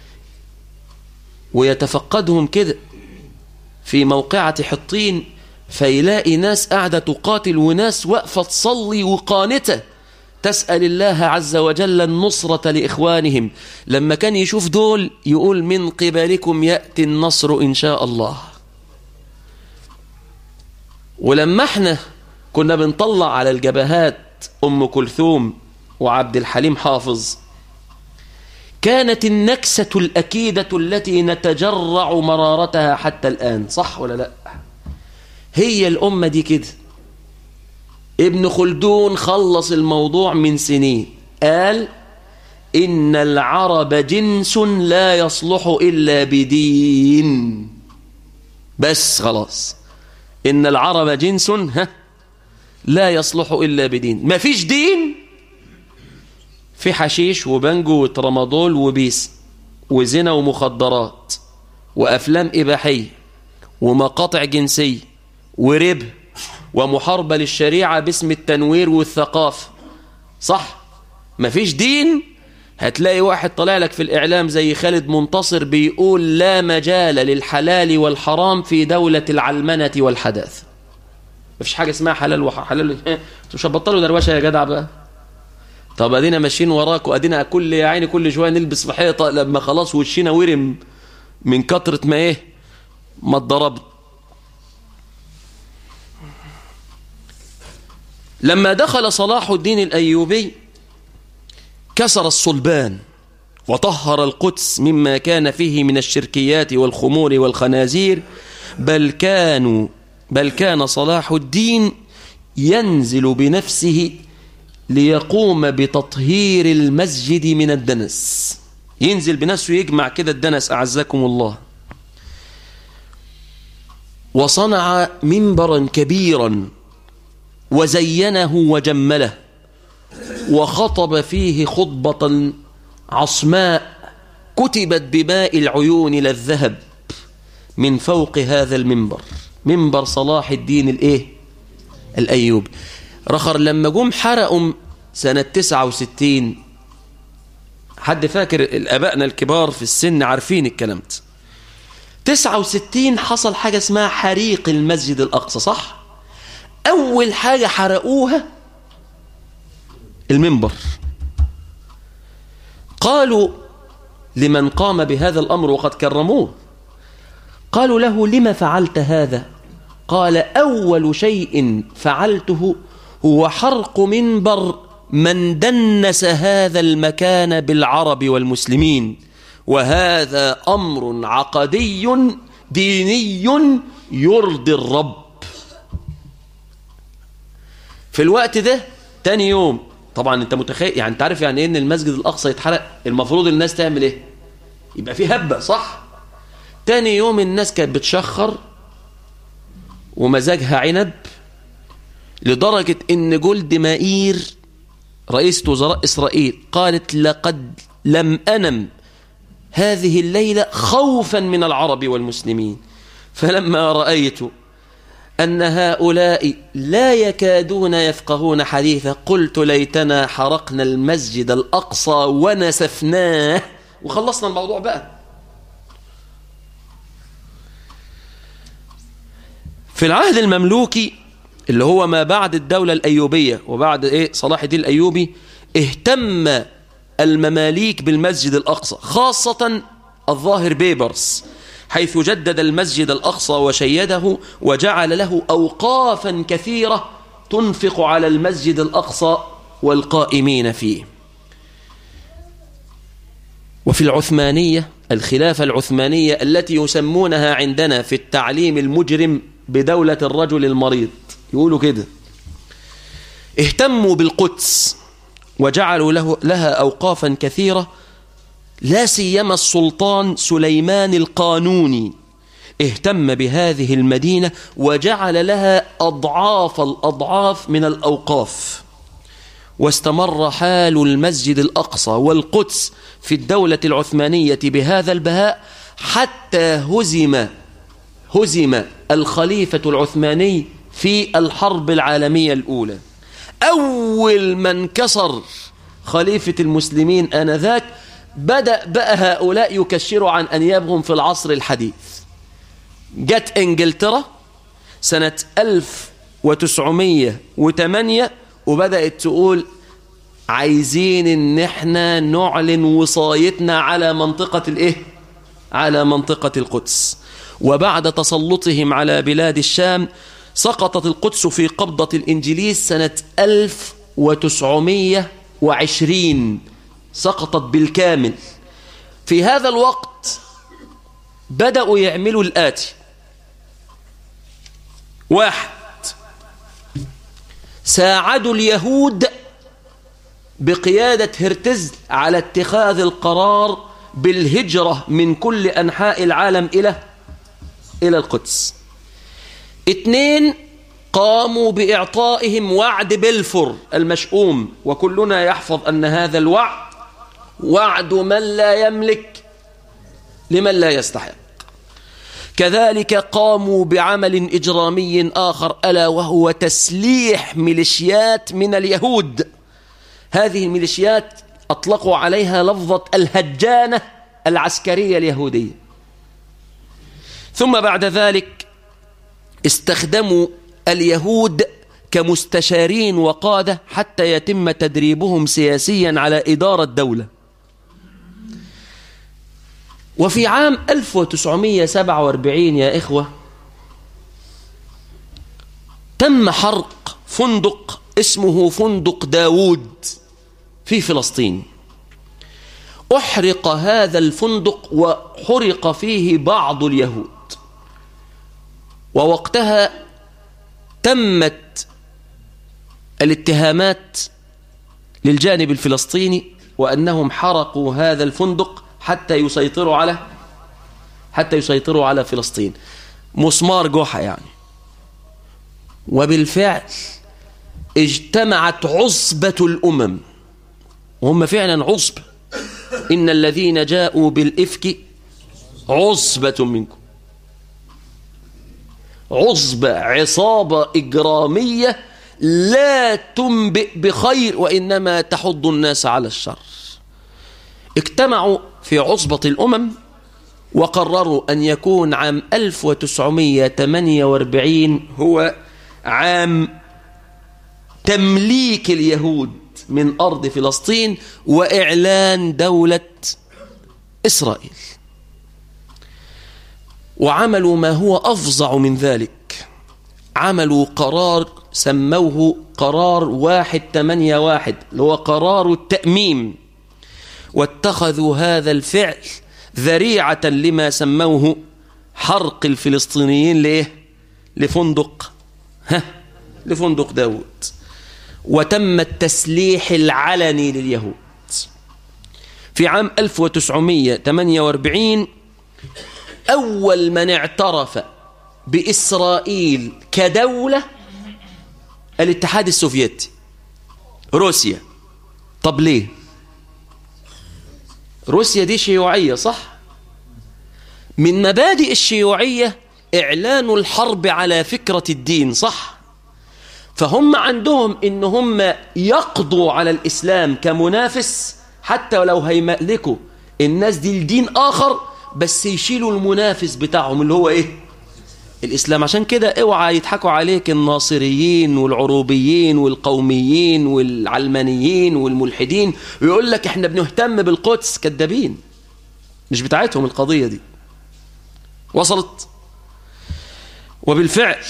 ويتفقدهم كده في موقعة حطين، فيلاقي ناس قاعدة تقاتل وناس واقفة تصلي وقانتة تسأل الله عز وجل النصرة لإخوانهم. لما كان يشوف دول يقول: من قبلكم يأتي النصر إن شاء الله. ولما احنا كنا بنطلع على الجبهات أم كلثوم وعبد الحليم حافظ، كانت النكسة الأكيدة التي نتجرع مرارتها حتى الآن، صح ولا لا؟ هي الأمة دي كده. ابن خلدون خلص الموضوع من سنين، قال: إن العرب جنس لا يصلح إلا بدين. بس خلاص، إن العرب جنس ها لا يصلح إلا بدين. ما فيش دين، في حشيش وبنجو وترامادول وبيس وزنا ومخدرات وأفلام إباحية ومقاطع جنسية وربا ومحاربة للشريعة باسم التنوير والثقافة. صح؟ مفيش دين. هتلاقي واحد طلع لك في الإعلام زي خالد منتصر بيقول لا مجال للحلال والحرام في دولة العلمنة والحداثة. مفيش حاجة اسمها حلال وحلال. انتوا مش هتبطلوا دروشه يا جدع بقى. طب ادينا ماشيين وراك، وادينا كل يا عيني كل شويه نلبس في حيطه لما خلاص وشينا ورم من كترة ما ايه ما اتضربت. لما دخل صلاح الدين الأيوبي كسر الصلبان وطهر القدس مما كان فيه من الشركيات والخمور والخنازير، بل كانوا بل كان صلاح الدين ينزل بنفسه ليقوم بتطهير المسجد من الدنس. ينزل بنفسه يجمع كده الدنس أعزكم الله. وصنع منبرا كبيرا وزينه وجمله، وخطب فيه خطبة عصماء كتبت بماء العيون للذهب من فوق هذا المنبر، منبر صلاح الدين الايه الأيوبي. رخر لما جم حرقوا سنة تسعة وستين، حد فاكر؟ الأبائنا الكبار في السن عارفين الكلام ده. تسعة وستين حصل حاجة اسمها حريق المسجد الأقصى، صح؟ أول حاجة حرقوها المنبر. قالوا لمن قام بهذا الأمر وقد كرموه، قالوا له لما فعلت هذا؟ قال أول شيء فعلته هو حرق منبر من دنس هذا المكان بالعرب والمسلمين، وهذا أمر عقدي ديني يرضي الرب. في الوقت ده تاني يوم، طبعا انت متخيل يعني، انت عارف يعني ايه ان المسجد الأقصى يتحرق؟ المفروض الناس تعمل ايه؟ يبقى في هبة، صح؟ تاني يوم الناس كانت بتشخر ومزاجها عنب، لدرجة ان جولد مائير رئيسة وزراء إسرائيل قالت لقد لم أنم هذه الليلة خوفا من العرب والمسلمين، فلما رأيت أن هؤلاء لا يكادون يفقهون حديثا قلت ليتنا حرقنا المسجد الأقصى ونسفناه وخلصنا الموضوع بقى. في العهد المملوكي اللي هو ما بعد الدولة الأيوبية وبعد إيه صلاح الدين الأيوبي، اهتم المماليك بالمسجد الأقصى، خاصة الظاهر بيبرس، حيث جدد المسجد الأقصى وشيده وجعل له أوقافا كثيرة تنفق على المسجد الأقصى والقائمين فيه. وفي العثمانية، الخلافة العثمانية التي يسمونها عندنا في التعليم المجرم بدولة الرجل المريض، يقولوا كده، اهتموا بالقدس وجعلوا له لها أوقافا كثيرة، لا سيما السلطان سليمان القانوني اهتم بهذه المدينة وجعل لها أضعاف الأضعاف من الأوقاف. واستمر حال المسجد الأقصى والقدس في الدولة العثمانية بهذا البهاء حتى هزم هزم الخليفة العثماني في الحرب العالمية الأولى. أول من كسر خليفة المسلمين آنذاك بدأ بقى هؤلاء يكشروا عن أنيابهم في العصر الحديث. جت إنجلترا سنة ألف وتسعمية وثمانية وبدأت تقول عايزين إن احنا نعلن وصايتنا على منطقة الإيه؟ على منطقة القدس. وبعد تسلطهم على بلاد الشام سقطت القدس في قبضة الإنجليز سنة ألف وتسعمية وعشرين، سقطت بالكامل. في هذا الوقت بدأوا يعملوا الآتي: واحد، ساعدوا اليهود بقيادة هرتزل على اتخاذ القرار بالهجرة من كل أنحاء العالم إلى إلى القدس. اثنين، قاموا بإعطائهم وعد بلفور المشؤوم، وكلنا يحفظ أن هذا الوعد وعد من لا يملك لمن لا يستحق. كذلك قاموا بعمل إجرامي آخر، ألا وهو تسليح ميليشيات من اليهود. هذه الميليشيات أطلقوا عليها لفظة الهجانة العسكرية اليهودية. ثم بعد ذلك استخدموا اليهود كمستشارين وقادة حتى يتم تدريبهم سياسيا على إدارة دولة. وفي عام ألف وتسعمائة وسبعة وأربعين يا إخوة تم حرق فندق اسمه فندق داود في فلسطين. أحرق هذا الفندق وحرق فيه بعض اليهود، ووقتها تمت الاتهامات للجانب الفلسطيني وأنهم حرقوا هذا الفندق حتى يسيطروا على حتى يسيطروا على فلسطين، مسمار جحا يعني. وبالفعل اجتمعت عصبة الأمم، وهم فعلا عصبة، إن الذين جاءوا بالإفك عصبة منكم، عصبة، عصابة إجرامية لا تنبئ بخير وإنما تحض الناس على الشر. اجتمعوا في عصبة الأمم وقرروا أن يكون عام ألف وتسعمائة وثمانية وأربعين هو عام تمليك اليهود من أرض فلسطين وإعلان دولة إسرائيل. وعملوا ما هو أفظع من ذلك، عملوا قرار سموه قرار واحد ثمانية واحد اللي هو قرار التأميم، واتخذوا هذا الفعل ذريعة لما سموه حرق الفلسطينيين ليه؟ لفندق ها لفندق داود. وتم التسليح العلني لليهود. في عام ألف وتسعمائة وثمانية وأربعين أول من اعترف بإسرائيل كدولة الاتحاد السوفيتي، روسيا. طب ليه؟ روسيا دي شيوعية صح؟ من مبادئ الشيوعية إعلان الحرب على فكرة الدين صح؟ فهم عندهم إن هم يقضوا على الإسلام كمنافس، حتى ولو هيملكوا الناس دي لدين آخر، بس يشيلوا المنافس بتاعهم اللي هو إيه؟ الإسلام. عشان كده اوعى يضحكوا عليك الناصريين والعروبيين والقوميين والعلمانيين والملحدين ويقول لك احنا بنهتم بالقدس. كذابين، مش بتاعتهم القضية دي. وصلت؟ وبالفعل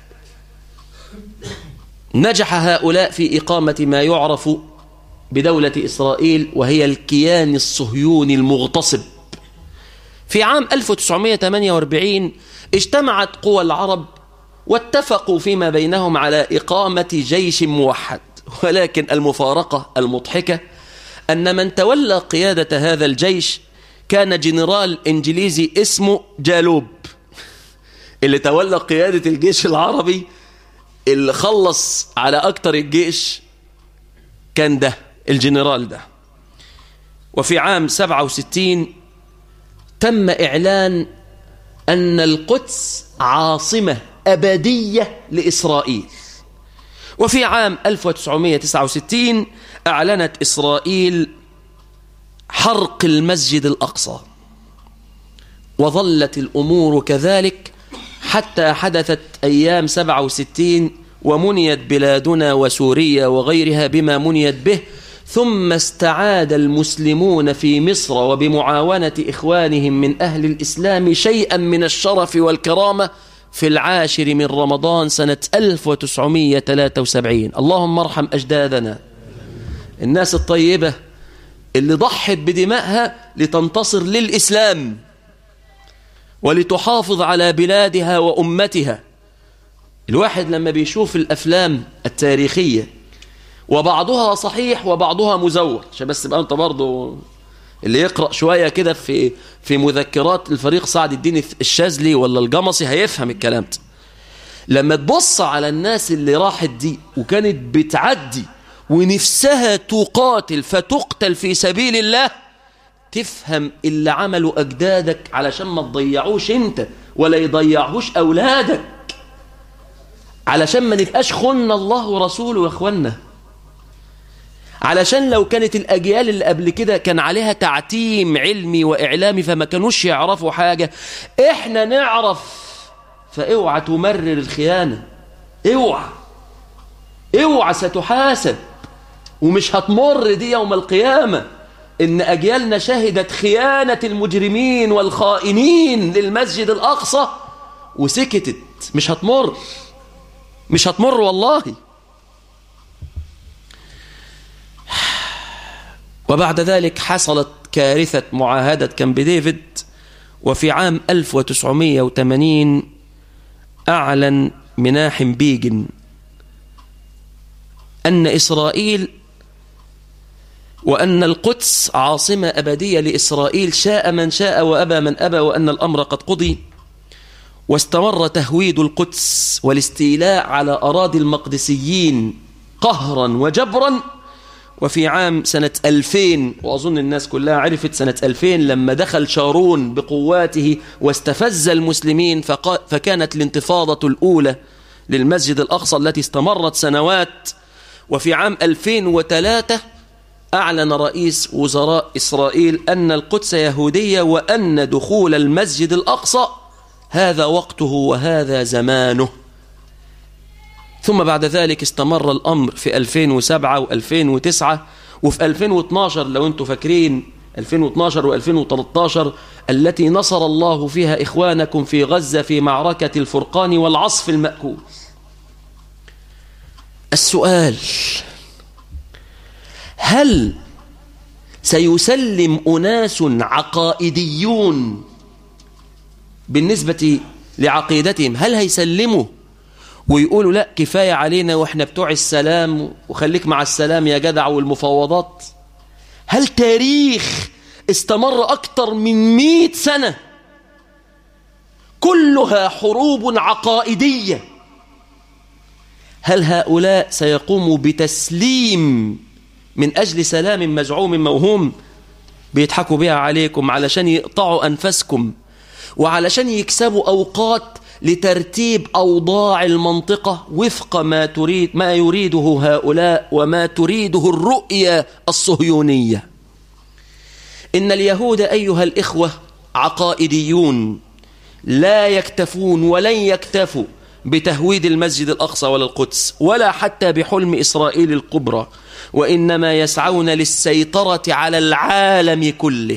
نجح هؤلاء في إقامة ما يعرف بدولة إسرائيل، وهي الكيان الصهيوني المغتصب. في عام ألف وتسعمائة وثمانية وأربعين اجتمعت قوى العرب واتفقوا فيما بينهم على إقامة جيش موحد، ولكن المفارقة المضحكة أن من تولى قيادة هذا الجيش كان جنرال إنجليزي اسمه جالوب، اللي تولى قيادة الجيش العربي اللي خلص على أكتر الجيش كان ده الجنرال ده. وفي عام سبعة وستين تم إعلان أن القدس عاصمة أبدية لإسرائيل. وفي عام ألف وتسعمائة وتسعة وستين أعلنت إسرائيل حرق المسجد الأقصى. وظلت الأمور كذلك حتى حدثت أيام سبعة وستين ومنيت بلادنا وسوريا وغيرها بما منيت به، ثم استعاد المسلمون في مصر وبمعاونة إخوانهم من أهل الإسلام شيئا من الشرف والكرامة في العاشر من رمضان سنة ألف وتسعمائة وثلاثة وسبعين. اللهم ارحم أجدادنا، الناس الطيبة اللي ضحت بدمائها لتنتصر للإسلام ولتحافظ على بلادها وأمتها. الواحد لما بيشوف الأفلام التاريخية وبعضها صحيح وبعضها مزور، عشان بس بقى انت برضو اللي يقرأ شوية كده في في مذكرات الفريق سعد الدين الشاذلي ولا الجمصي هيفهم الكلام ده. لما تبص على الناس اللي راحت دي وكانت بتعدي ونفسها تقاتل فتقتل في سبيل الله، تفهم اللي عملوا أجدادك علشان ما تضيعوش انت ولا يضيعوش أولادك، علشان ما نبقاش خن الله ورسوله يا اخوانا، علشان لو كانت الأجيال اللي قبل كده كان عليها تعتيم علمي وإعلامي فما كانوش يعرفوا حاجة، احنا نعرف. فاوعى تمرر الخيانة، اوعى اوعى ستحاسب، ومش هتمر دي يوم القيامة إن أجيالنا شهدت خيانة المجرمين والخائنين للمسجد الأقصى وسكتت. مش هتمر، مش هتمر والله. وبعد ذلك حصلت كارثة معاهدة كامب ديفيد، وفي عام ألف وتسعمائة وثمانين أعلن مناحم بيجن أن إسرائيل وأن القدس عاصمة أبدية لإسرائيل، شاء من شاء وأبى من أبى، وأن الأمر قد قضي. واستمر تهويد القدس والاستيلاء على أراضي المقدسيين قهرا وجبرا. وفي عام سنة ألفين، وأظن الناس كلها عرفت سنة ألفين لما دخل شارون بقواته واستفز المسلمين، فكانت الانتفاضة الأولى للمسجد الأقصى التي استمرت سنوات. وفي عام ألفين وثلاثة أعلن رئيس وزراء إسرائيل أن القدس يهودية، وأن دخول المسجد الأقصى هذا وقته وهذا زمانه. ثم بعد ذلك استمر الأمر في ألفين وسبعة وألفين وتسعة، وفي ألفين واثناشر لو أنتم فاكرين ألفين واثناشر وألفين وثلاثة عشر التي نصر الله فيها إخوانكم في غزة في معركة الفرقان والعصف المأكول. السؤال: هل سيسلم أناس عقائديون بالنسبة لعقيدتهم، هل هيسلموا ويقولوا لا كفاية علينا وإحنا بتوع السلام وخليك مع السلام يا جدع والمفاوضات؟ هل تاريخ استمر أكثر من مئة سنة كلها حروب عقائدية، هل هؤلاء سيقوموا بتسليم من أجل سلام مزعوم موهوم بيضحكوا بها عليكم علشان يقطعوا أنفسكم وعلشان يكسبوا أوقات لترتيب أوضاع المنطقة وفق ما تريد ما يريده هؤلاء وما تريده الرؤية الصهيونية؟ إن اليهود أيها الإخوة عقائديون، لا يكتفون ولن يكتفوا بتهويد المسجد الأقصى ولا القدس ولا حتى بحلم إسرائيل الكبرى، وإنما يسعون للسيطرة على العالم كله.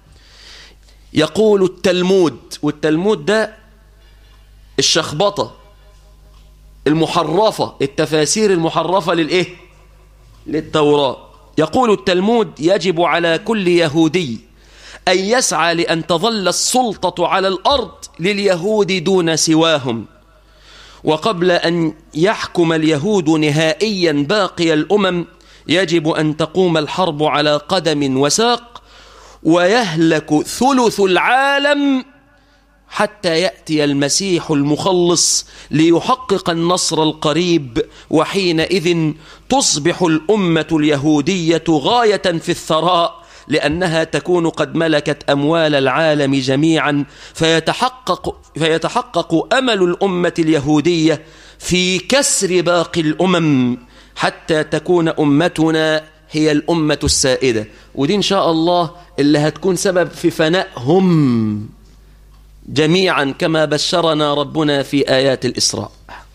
يقول التلمود، والتلمود ده الشخبطة المحرفة، التفاسير المحرفة للإيه؟ للتوراة. يقول التلمود: يجب على كل يهودي أن يسعى لأن تظل السلطة على الأرض لليهود دون سواهم، وقبل أن يحكم اليهود نهائيا باقي الأمم يجب أن تقوم الحرب على قدم وساق ويهلك ثلث العالم حتى يأتي المسيح المخلص ليحقق النصر القريب، وحينئذ تصبح الأمة اليهودية غاية في الثراء، لأنها تكون قد ملكت أموال العالم جميعا، فيتحقق, فيتحقق أمل الأمة اليهودية في كسر باقي الأمم حتى تكون أمتنا هي الأمة السائدة. ودي إن شاء الله اللي هتكون سبب في فنائهم جميعا كما بشرنا ربنا في آيات الإسراء.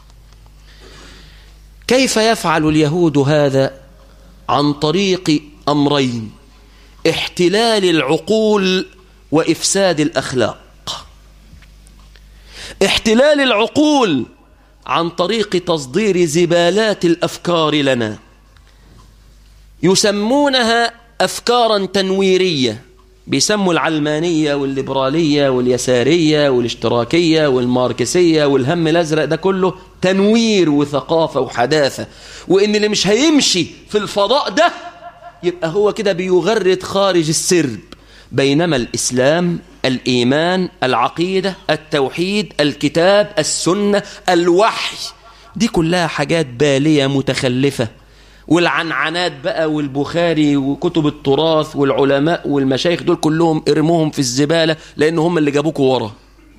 كيف يفعل اليهود هذا؟ عن طريق أمرين: احتلال العقول وإفساد الأخلاق. احتلال العقول عن طريق تصدير زبالات الأفكار لنا، يسمونها أفكارا تنويرية، بيسموا العلمانية والليبرالية واليسارية والاشتراكية والماركسية والهم الأزرق، ده كله تنوير وثقافة وحداثة، وإن اللي مش هيمشي في الفضاء ده يبقى هو كده بيغرد خارج السرب. بينما الإسلام الإيمان، العقيدة، التوحيد، الكتاب، السنة، الوحي. دي كلها حاجات بالية متخلفة. والعنعنات بقى والبخاري وكتب التراث والعلماء والمشايخ دول كلهم ارموهم في الزبالة، لأن هم اللي جابوكوا ورا.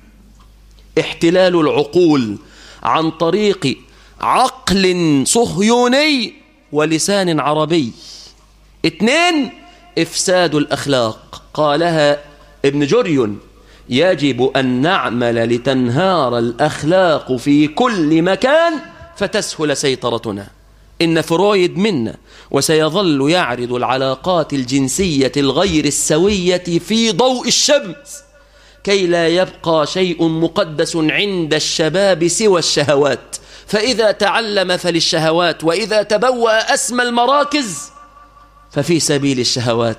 احتلال العقول عن طريق عقل صهيوني ولسان عربي. اثنين، إفساد الأخلاق. قالها ابن جريون: يجب أن نعمل لتنهار الأخلاق في كل مكان فتسهل سيطرتنا. إن فرويد منا وسيظل يعرض العلاقات الجنسية الغير السوية في ضوء الشمس كي لا يبقى شيء مقدس عند الشباب سوى الشهوات، فإذا تعلم فللشهوات، وإذا تبوأ أسمى المراكز ففي سبيل الشهوات.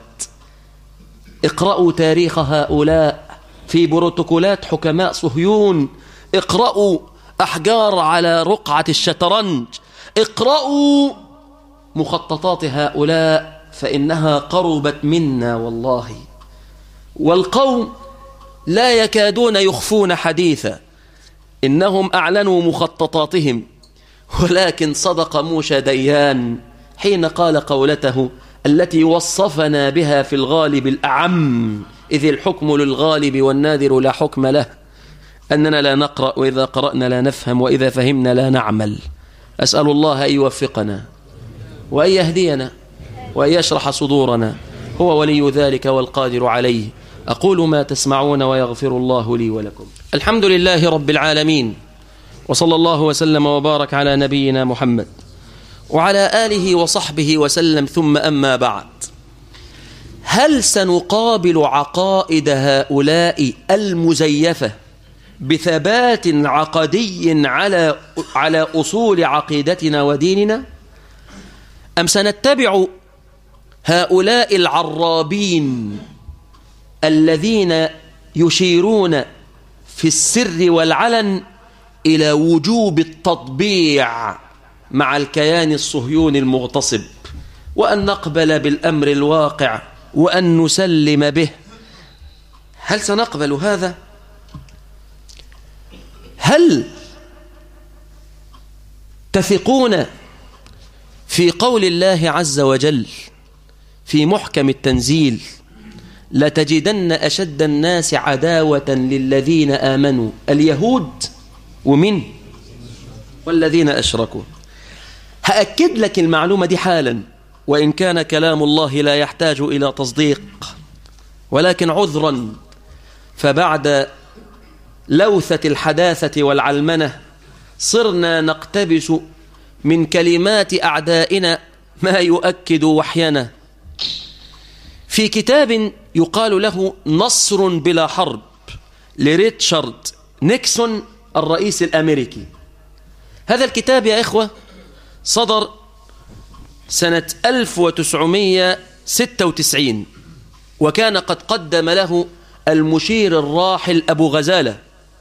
اقرأوا تاريخ هؤلاء في بروتوكولات حكماء صهيون، اقرأوا أحجار على رقعة الشطرنج، اقرأوا مخططات هؤلاء فإنها قربت منا والله. والقوم لا يكادون يخفون حديثا، إنهم أعلنوا مخططاتهم، ولكن صدق موشى ديان حين قال قولته التي وصفنا بها في الغالب الأعم: إذ الحكم للغالب والنادر لا حكم له، أننا لا نقرأ، وإذا قرأنا لا نفهم، وإذا فهمنا لا نعمل. أسأل الله أن يوفقنا وأن يهدينا وأن يشرح صدورنا، هو ولي ذلك والقادر عليه. أقول ما تسمعون ويغفر الله لي ولكم. الحمد لله رب العالمين، وصلى الله وسلم وبارك على نبينا محمد وعلى آله وصحبه وسلم، ثم أما بعد. هل سنقابل عقائد هؤلاء المزيفة بثبات عقدي على على أصول عقيدتنا وديننا، أم سنتبع هؤلاء العرابين الذين يشيرون في السر والعلن إلى وجوب التطبيع مع الكيان الصهيوني المغتصب، وأن نقبل بالأمر الواقع وأن نسلم به؟ هل سنقبل هذا؟ هل تثقون في قول الله عز وجل في محكم التنزيل: لتجدن أشد الناس عداوة للذين آمنوا اليهود ومن والذين أشركوا؟ هأكد لك المعلومة دي حالا، وإن كان كلام الله لا يحتاج إلى تصديق، ولكن عذرا، فبعد لوثة الحداثة والعلمنة صرنا نقتبس من كلمات أعدائنا ما يؤكد وحينا. في كتاب يقال له نصر بلا حرب لريتشارد نيكسون الرئيس الأمريكي، هذا الكتاب يا إخوة صدر سنة ألف وتسعمائة وستة وتسعين، وكان قد قدم له المشير الراحل أبو غزالة.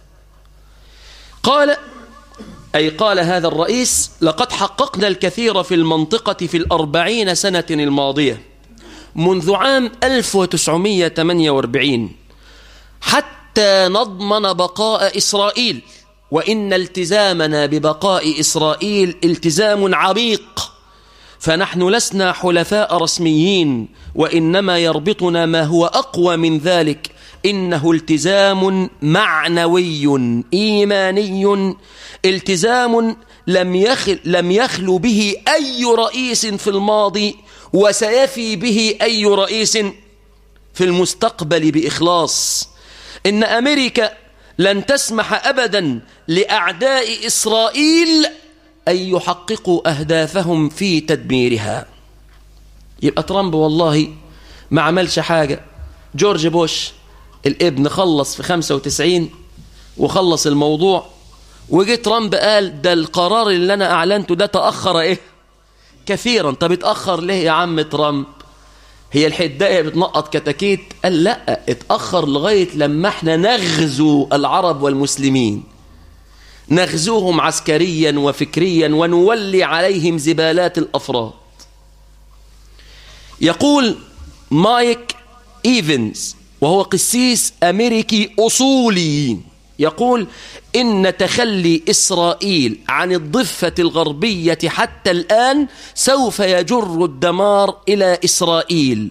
قال أي قال هذا الرئيس: لقد حققنا الكثير في المنطقة في الأربعين سنة الماضية منذ عام ألف وتسعمائة وثمانية وأربعين حتى نضمن بقاء إسرائيل، وإن التزامنا ببقاء إسرائيل التزام عميق، فنحن لسنا حلفاء رسميين، وإنما يربطنا ما هو أقوى من ذلك، إنه التزام معنوي إيماني، التزام لم يخل لم يخلو به أي رئيس في الماضي، وسيفي به أي رئيس في المستقبل بإخلاص. إن أمريكا لن تسمح أبدا لأعداء إسرائيل أن يحققوا أهدافهم في تدميرها. يبقى ترامب والله ما عملش حاجة. جورج بوش الابن خلص في خمسة وتسعين وخلص الموضوع، وجي ترامب قال ده القرار اللي أنا أعلنته ده تأخر إيه كثيرا. طب اتأخر ليه يا عم ترامب؟ هي الحداية بتنقط كتاكيت؟ قال لا، اتأخر لغاية لما احنا نغزو العرب والمسلمين، نغزوهم عسكريا وفكريا ونولي عليهم زبالات الأفراد. يقول مايك إيفنز وهو قسيس أمريكي أصولي، يقول إن تخلي إسرائيل عن الضفة الغربية حتى الآن سوف يجر الدمار إلى إسرائيل.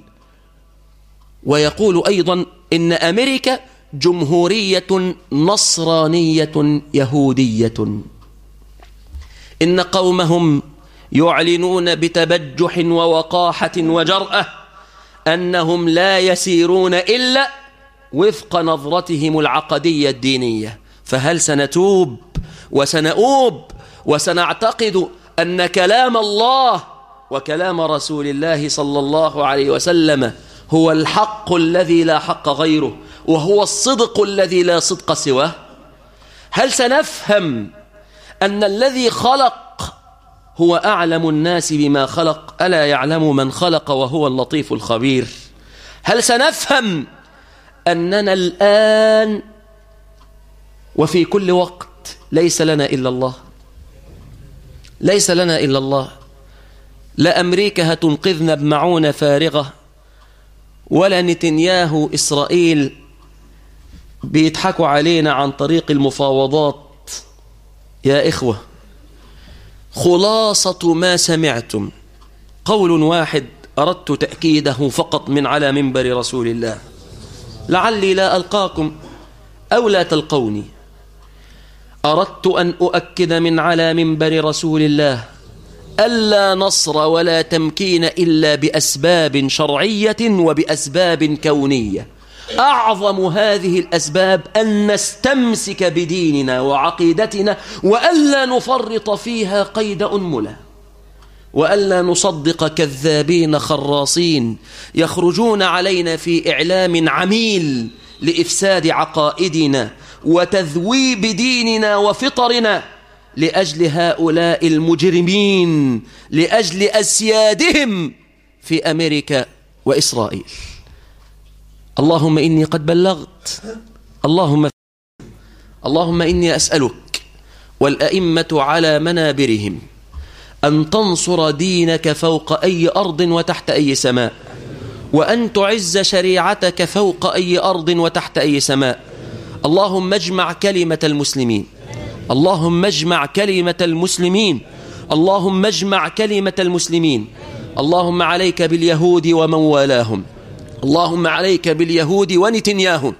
ويقول أيضا إن أمريكا جمهورية نصرانية يهودية، إن قومهم يعلنون بتبجح ووقاحة وجرأة أنهم لا يسيرون إلا وفق نظرتهم العقدية الدينية. فهل سنتوب وسنؤوب وسنعتقد أن كلام الله وكلام رسول الله صلى الله عليه وسلم هو الحق الذي لا حق غيره، وهو الصدق الذي لا صدق سواه؟ هل سنفهم أن الذي خلق هو أعلم الناس بما خلق، ألا يعلم من خلق وهو اللطيف الخبير؟ هل سنفهم أننا الآن وفي كل وقت ليس لنا إلا الله، ليس لنا إلا الله؟ لا أمريكا هتنقذنا بمعونة فارغة، ولا نتنياهو إسرائيل بيضحكوا علينا عن طريق المفاوضات. يا إخوة، خلاصة ما سمعتم قول واحد أردت تأكيده فقط من على منبر رسول الله، لعلي لا ألقاكم أو لا تلقوني. أردت أن أؤكد من على منبر رسول الله ألا نصر ولا تمكين إلا بأسباب شرعية وبأسباب كونية. أعظم هذه الأسباب أن نستمسك بديننا وعقيدتنا، وألا نفرط فيها قيد أنملة، وألا نصدق كذابين خراصين يخرجون علينا في إعلام عميل لإفساد عقائدنا وتذويب ديننا وفطرنا لأجل هؤلاء المجرمين، لأجل أسيادهم في أمريكا وإسرائيل. اللهم إني قد بلغت، اللهم اللهم إني أسألك والأئمة على منابرهم أن تنصر دينك فوق أي أرض وتحت أي سماء، وأن تعز شريعتك فوق أي أرض وتحت أي سماء. اللهم اجمع كلمة المسلمين، اللهم اجمع كلمة المسلمين، اللهم اجمع كلمة المسلمين. اللهم عليك باليهود ومن والاهم، اللهم عليك باليهود ونتنياهو،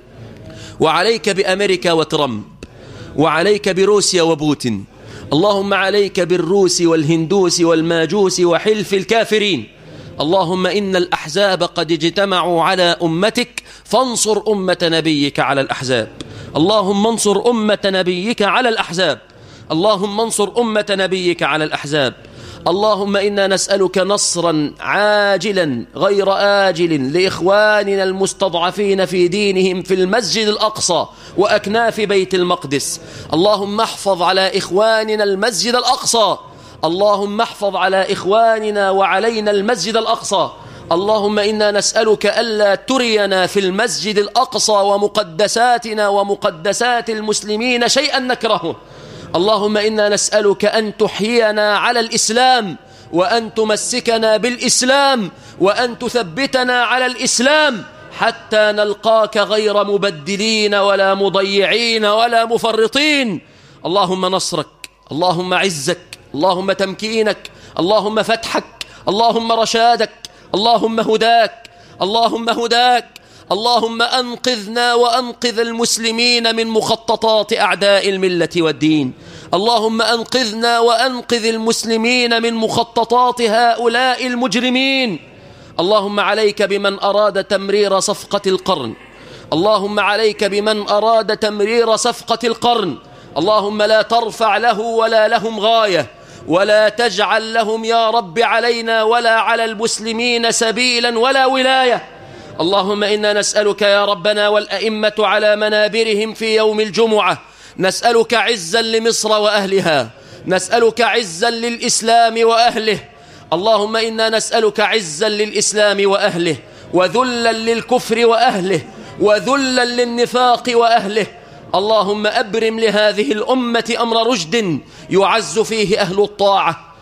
وعليك بأمريكا وترامب، وعليك بروسيا وبوتين. اللهم عليك بالروس والهندوس والماجوس وحلف الكافرين. اللهم إن الأحزاب قد اجتمعوا على أمتك، فانصر أمة نبيك على الأحزاب. اللهم انصر أمة نبيك على الأحزاب، اللهم انصر أمة نبيك على الأحزاب. اللهم إنا نسألك نصرا عاجلا غير آجل لإخواننا المستضعفين في دينهم في المسجد الأقصى وأكناف بيت المقدس. اللهم احفظ على إخواننا المسجد الأقصى، اللهم احفظ على إخواننا وعلينا المسجد الأقصى. اللهم إنا نسألك ألا ترينا في المسجد الأقصى ومقدساتنا ومقدسات المسلمين شيئا نكرهه. اللهم إنا نسألك أن تحيينا على الإسلام، وأن تمسكنا بالإسلام، وأن تثبتنا على الإسلام حتى نلقاك غير مبدلين ولا مضيعين ولا مفرطين. اللهم نصرك، اللهم عزك، اللهم تمكينك، اللهم فتحك، اللهم رشادك، اللهم هداك، اللهم هداك. اللهم أنقذنا وأنقذ المسلمين من مخططات أعداء الملة والدين. اللهم أنقذنا وأنقذ المسلمين من مخططات هؤلاء المجرمين. اللهم عليك بمن أراد تمرير صفقة القرن، اللهم عليك بمن أراد تمرير صفقة القرن. اللهم لا ترفع له ولا لهم غاية، ولا تجعل لهم يا رب علينا ولا على المسلمين سبيلا ولا ولاية. اللهم إنا نسألك يا ربنا والأئمة على منابرهم في يوم الجمعة، نسألك عزا لمصر وأهلها، نسألك عزا للإسلام وأهله. اللهم إنا نسألك عزا للإسلام وأهله، وذلا للكفر وأهله، وذلا للنفاق وأهله. اللهم أبرم لهذه الأمة أمر رشد يعز فيه أهل الطاعة،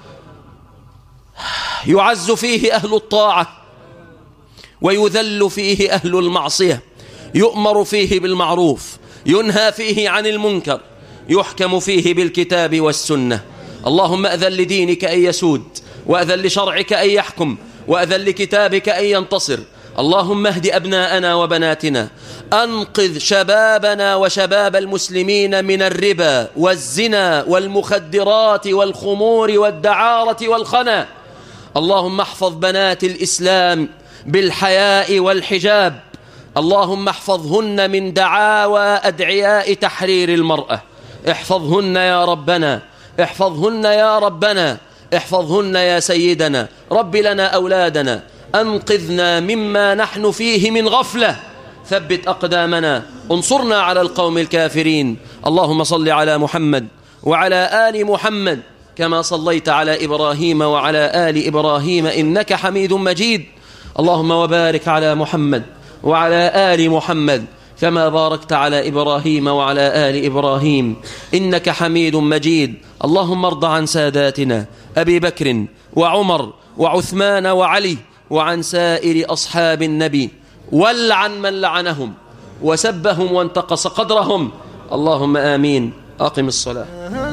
يعز فيه أهل الطاعة، ويذل فيه أهل المعصية، يؤمر فيه بالمعروف، ينهى فيه عن المنكر، يحكم فيه بالكتاب والسنة. اللهم أذن لدينك أن يسود، وأذن لشرعك أن يحكم، وأذن لكتابك أن ينتصر. اللهم اهد أبناءنا وبناتنا، أنقذ شبابنا وشباب المسلمين من الربا والزنا والمخدرات والخمور والدعارة والخنا. اللهم احفظ بنات الإسلام بالحياء والحجاب. اللهم احفظهن من دعاوى أدعياء تحرير المرأة. احفظهن يا ربنا، احفظهن يا ربنا، احفظهن يا سيدنا. رب لنا أولادنا، أنقذنا مما نحن فيه من غفلة، ثبت أقدامنا، انصرنا على القوم الكافرين. اللهم صل على محمد وعلى آل محمد كما صليت على إبراهيم وعلى آل إبراهيم إنك حميد مجيد. اللهم وبارك على محمد وعلى آل محمد كما باركت على إبراهيم وعلى آل إبراهيم إنك حميد مجيد. اللهم ارض عن ساداتنا أبي بكر وعمر وعثمان وعلي وعن سائر أصحاب النبي، ولعن من لعنهم وسبهم وانتقص قدرهم. اللهم آمين. أقم الصلاة.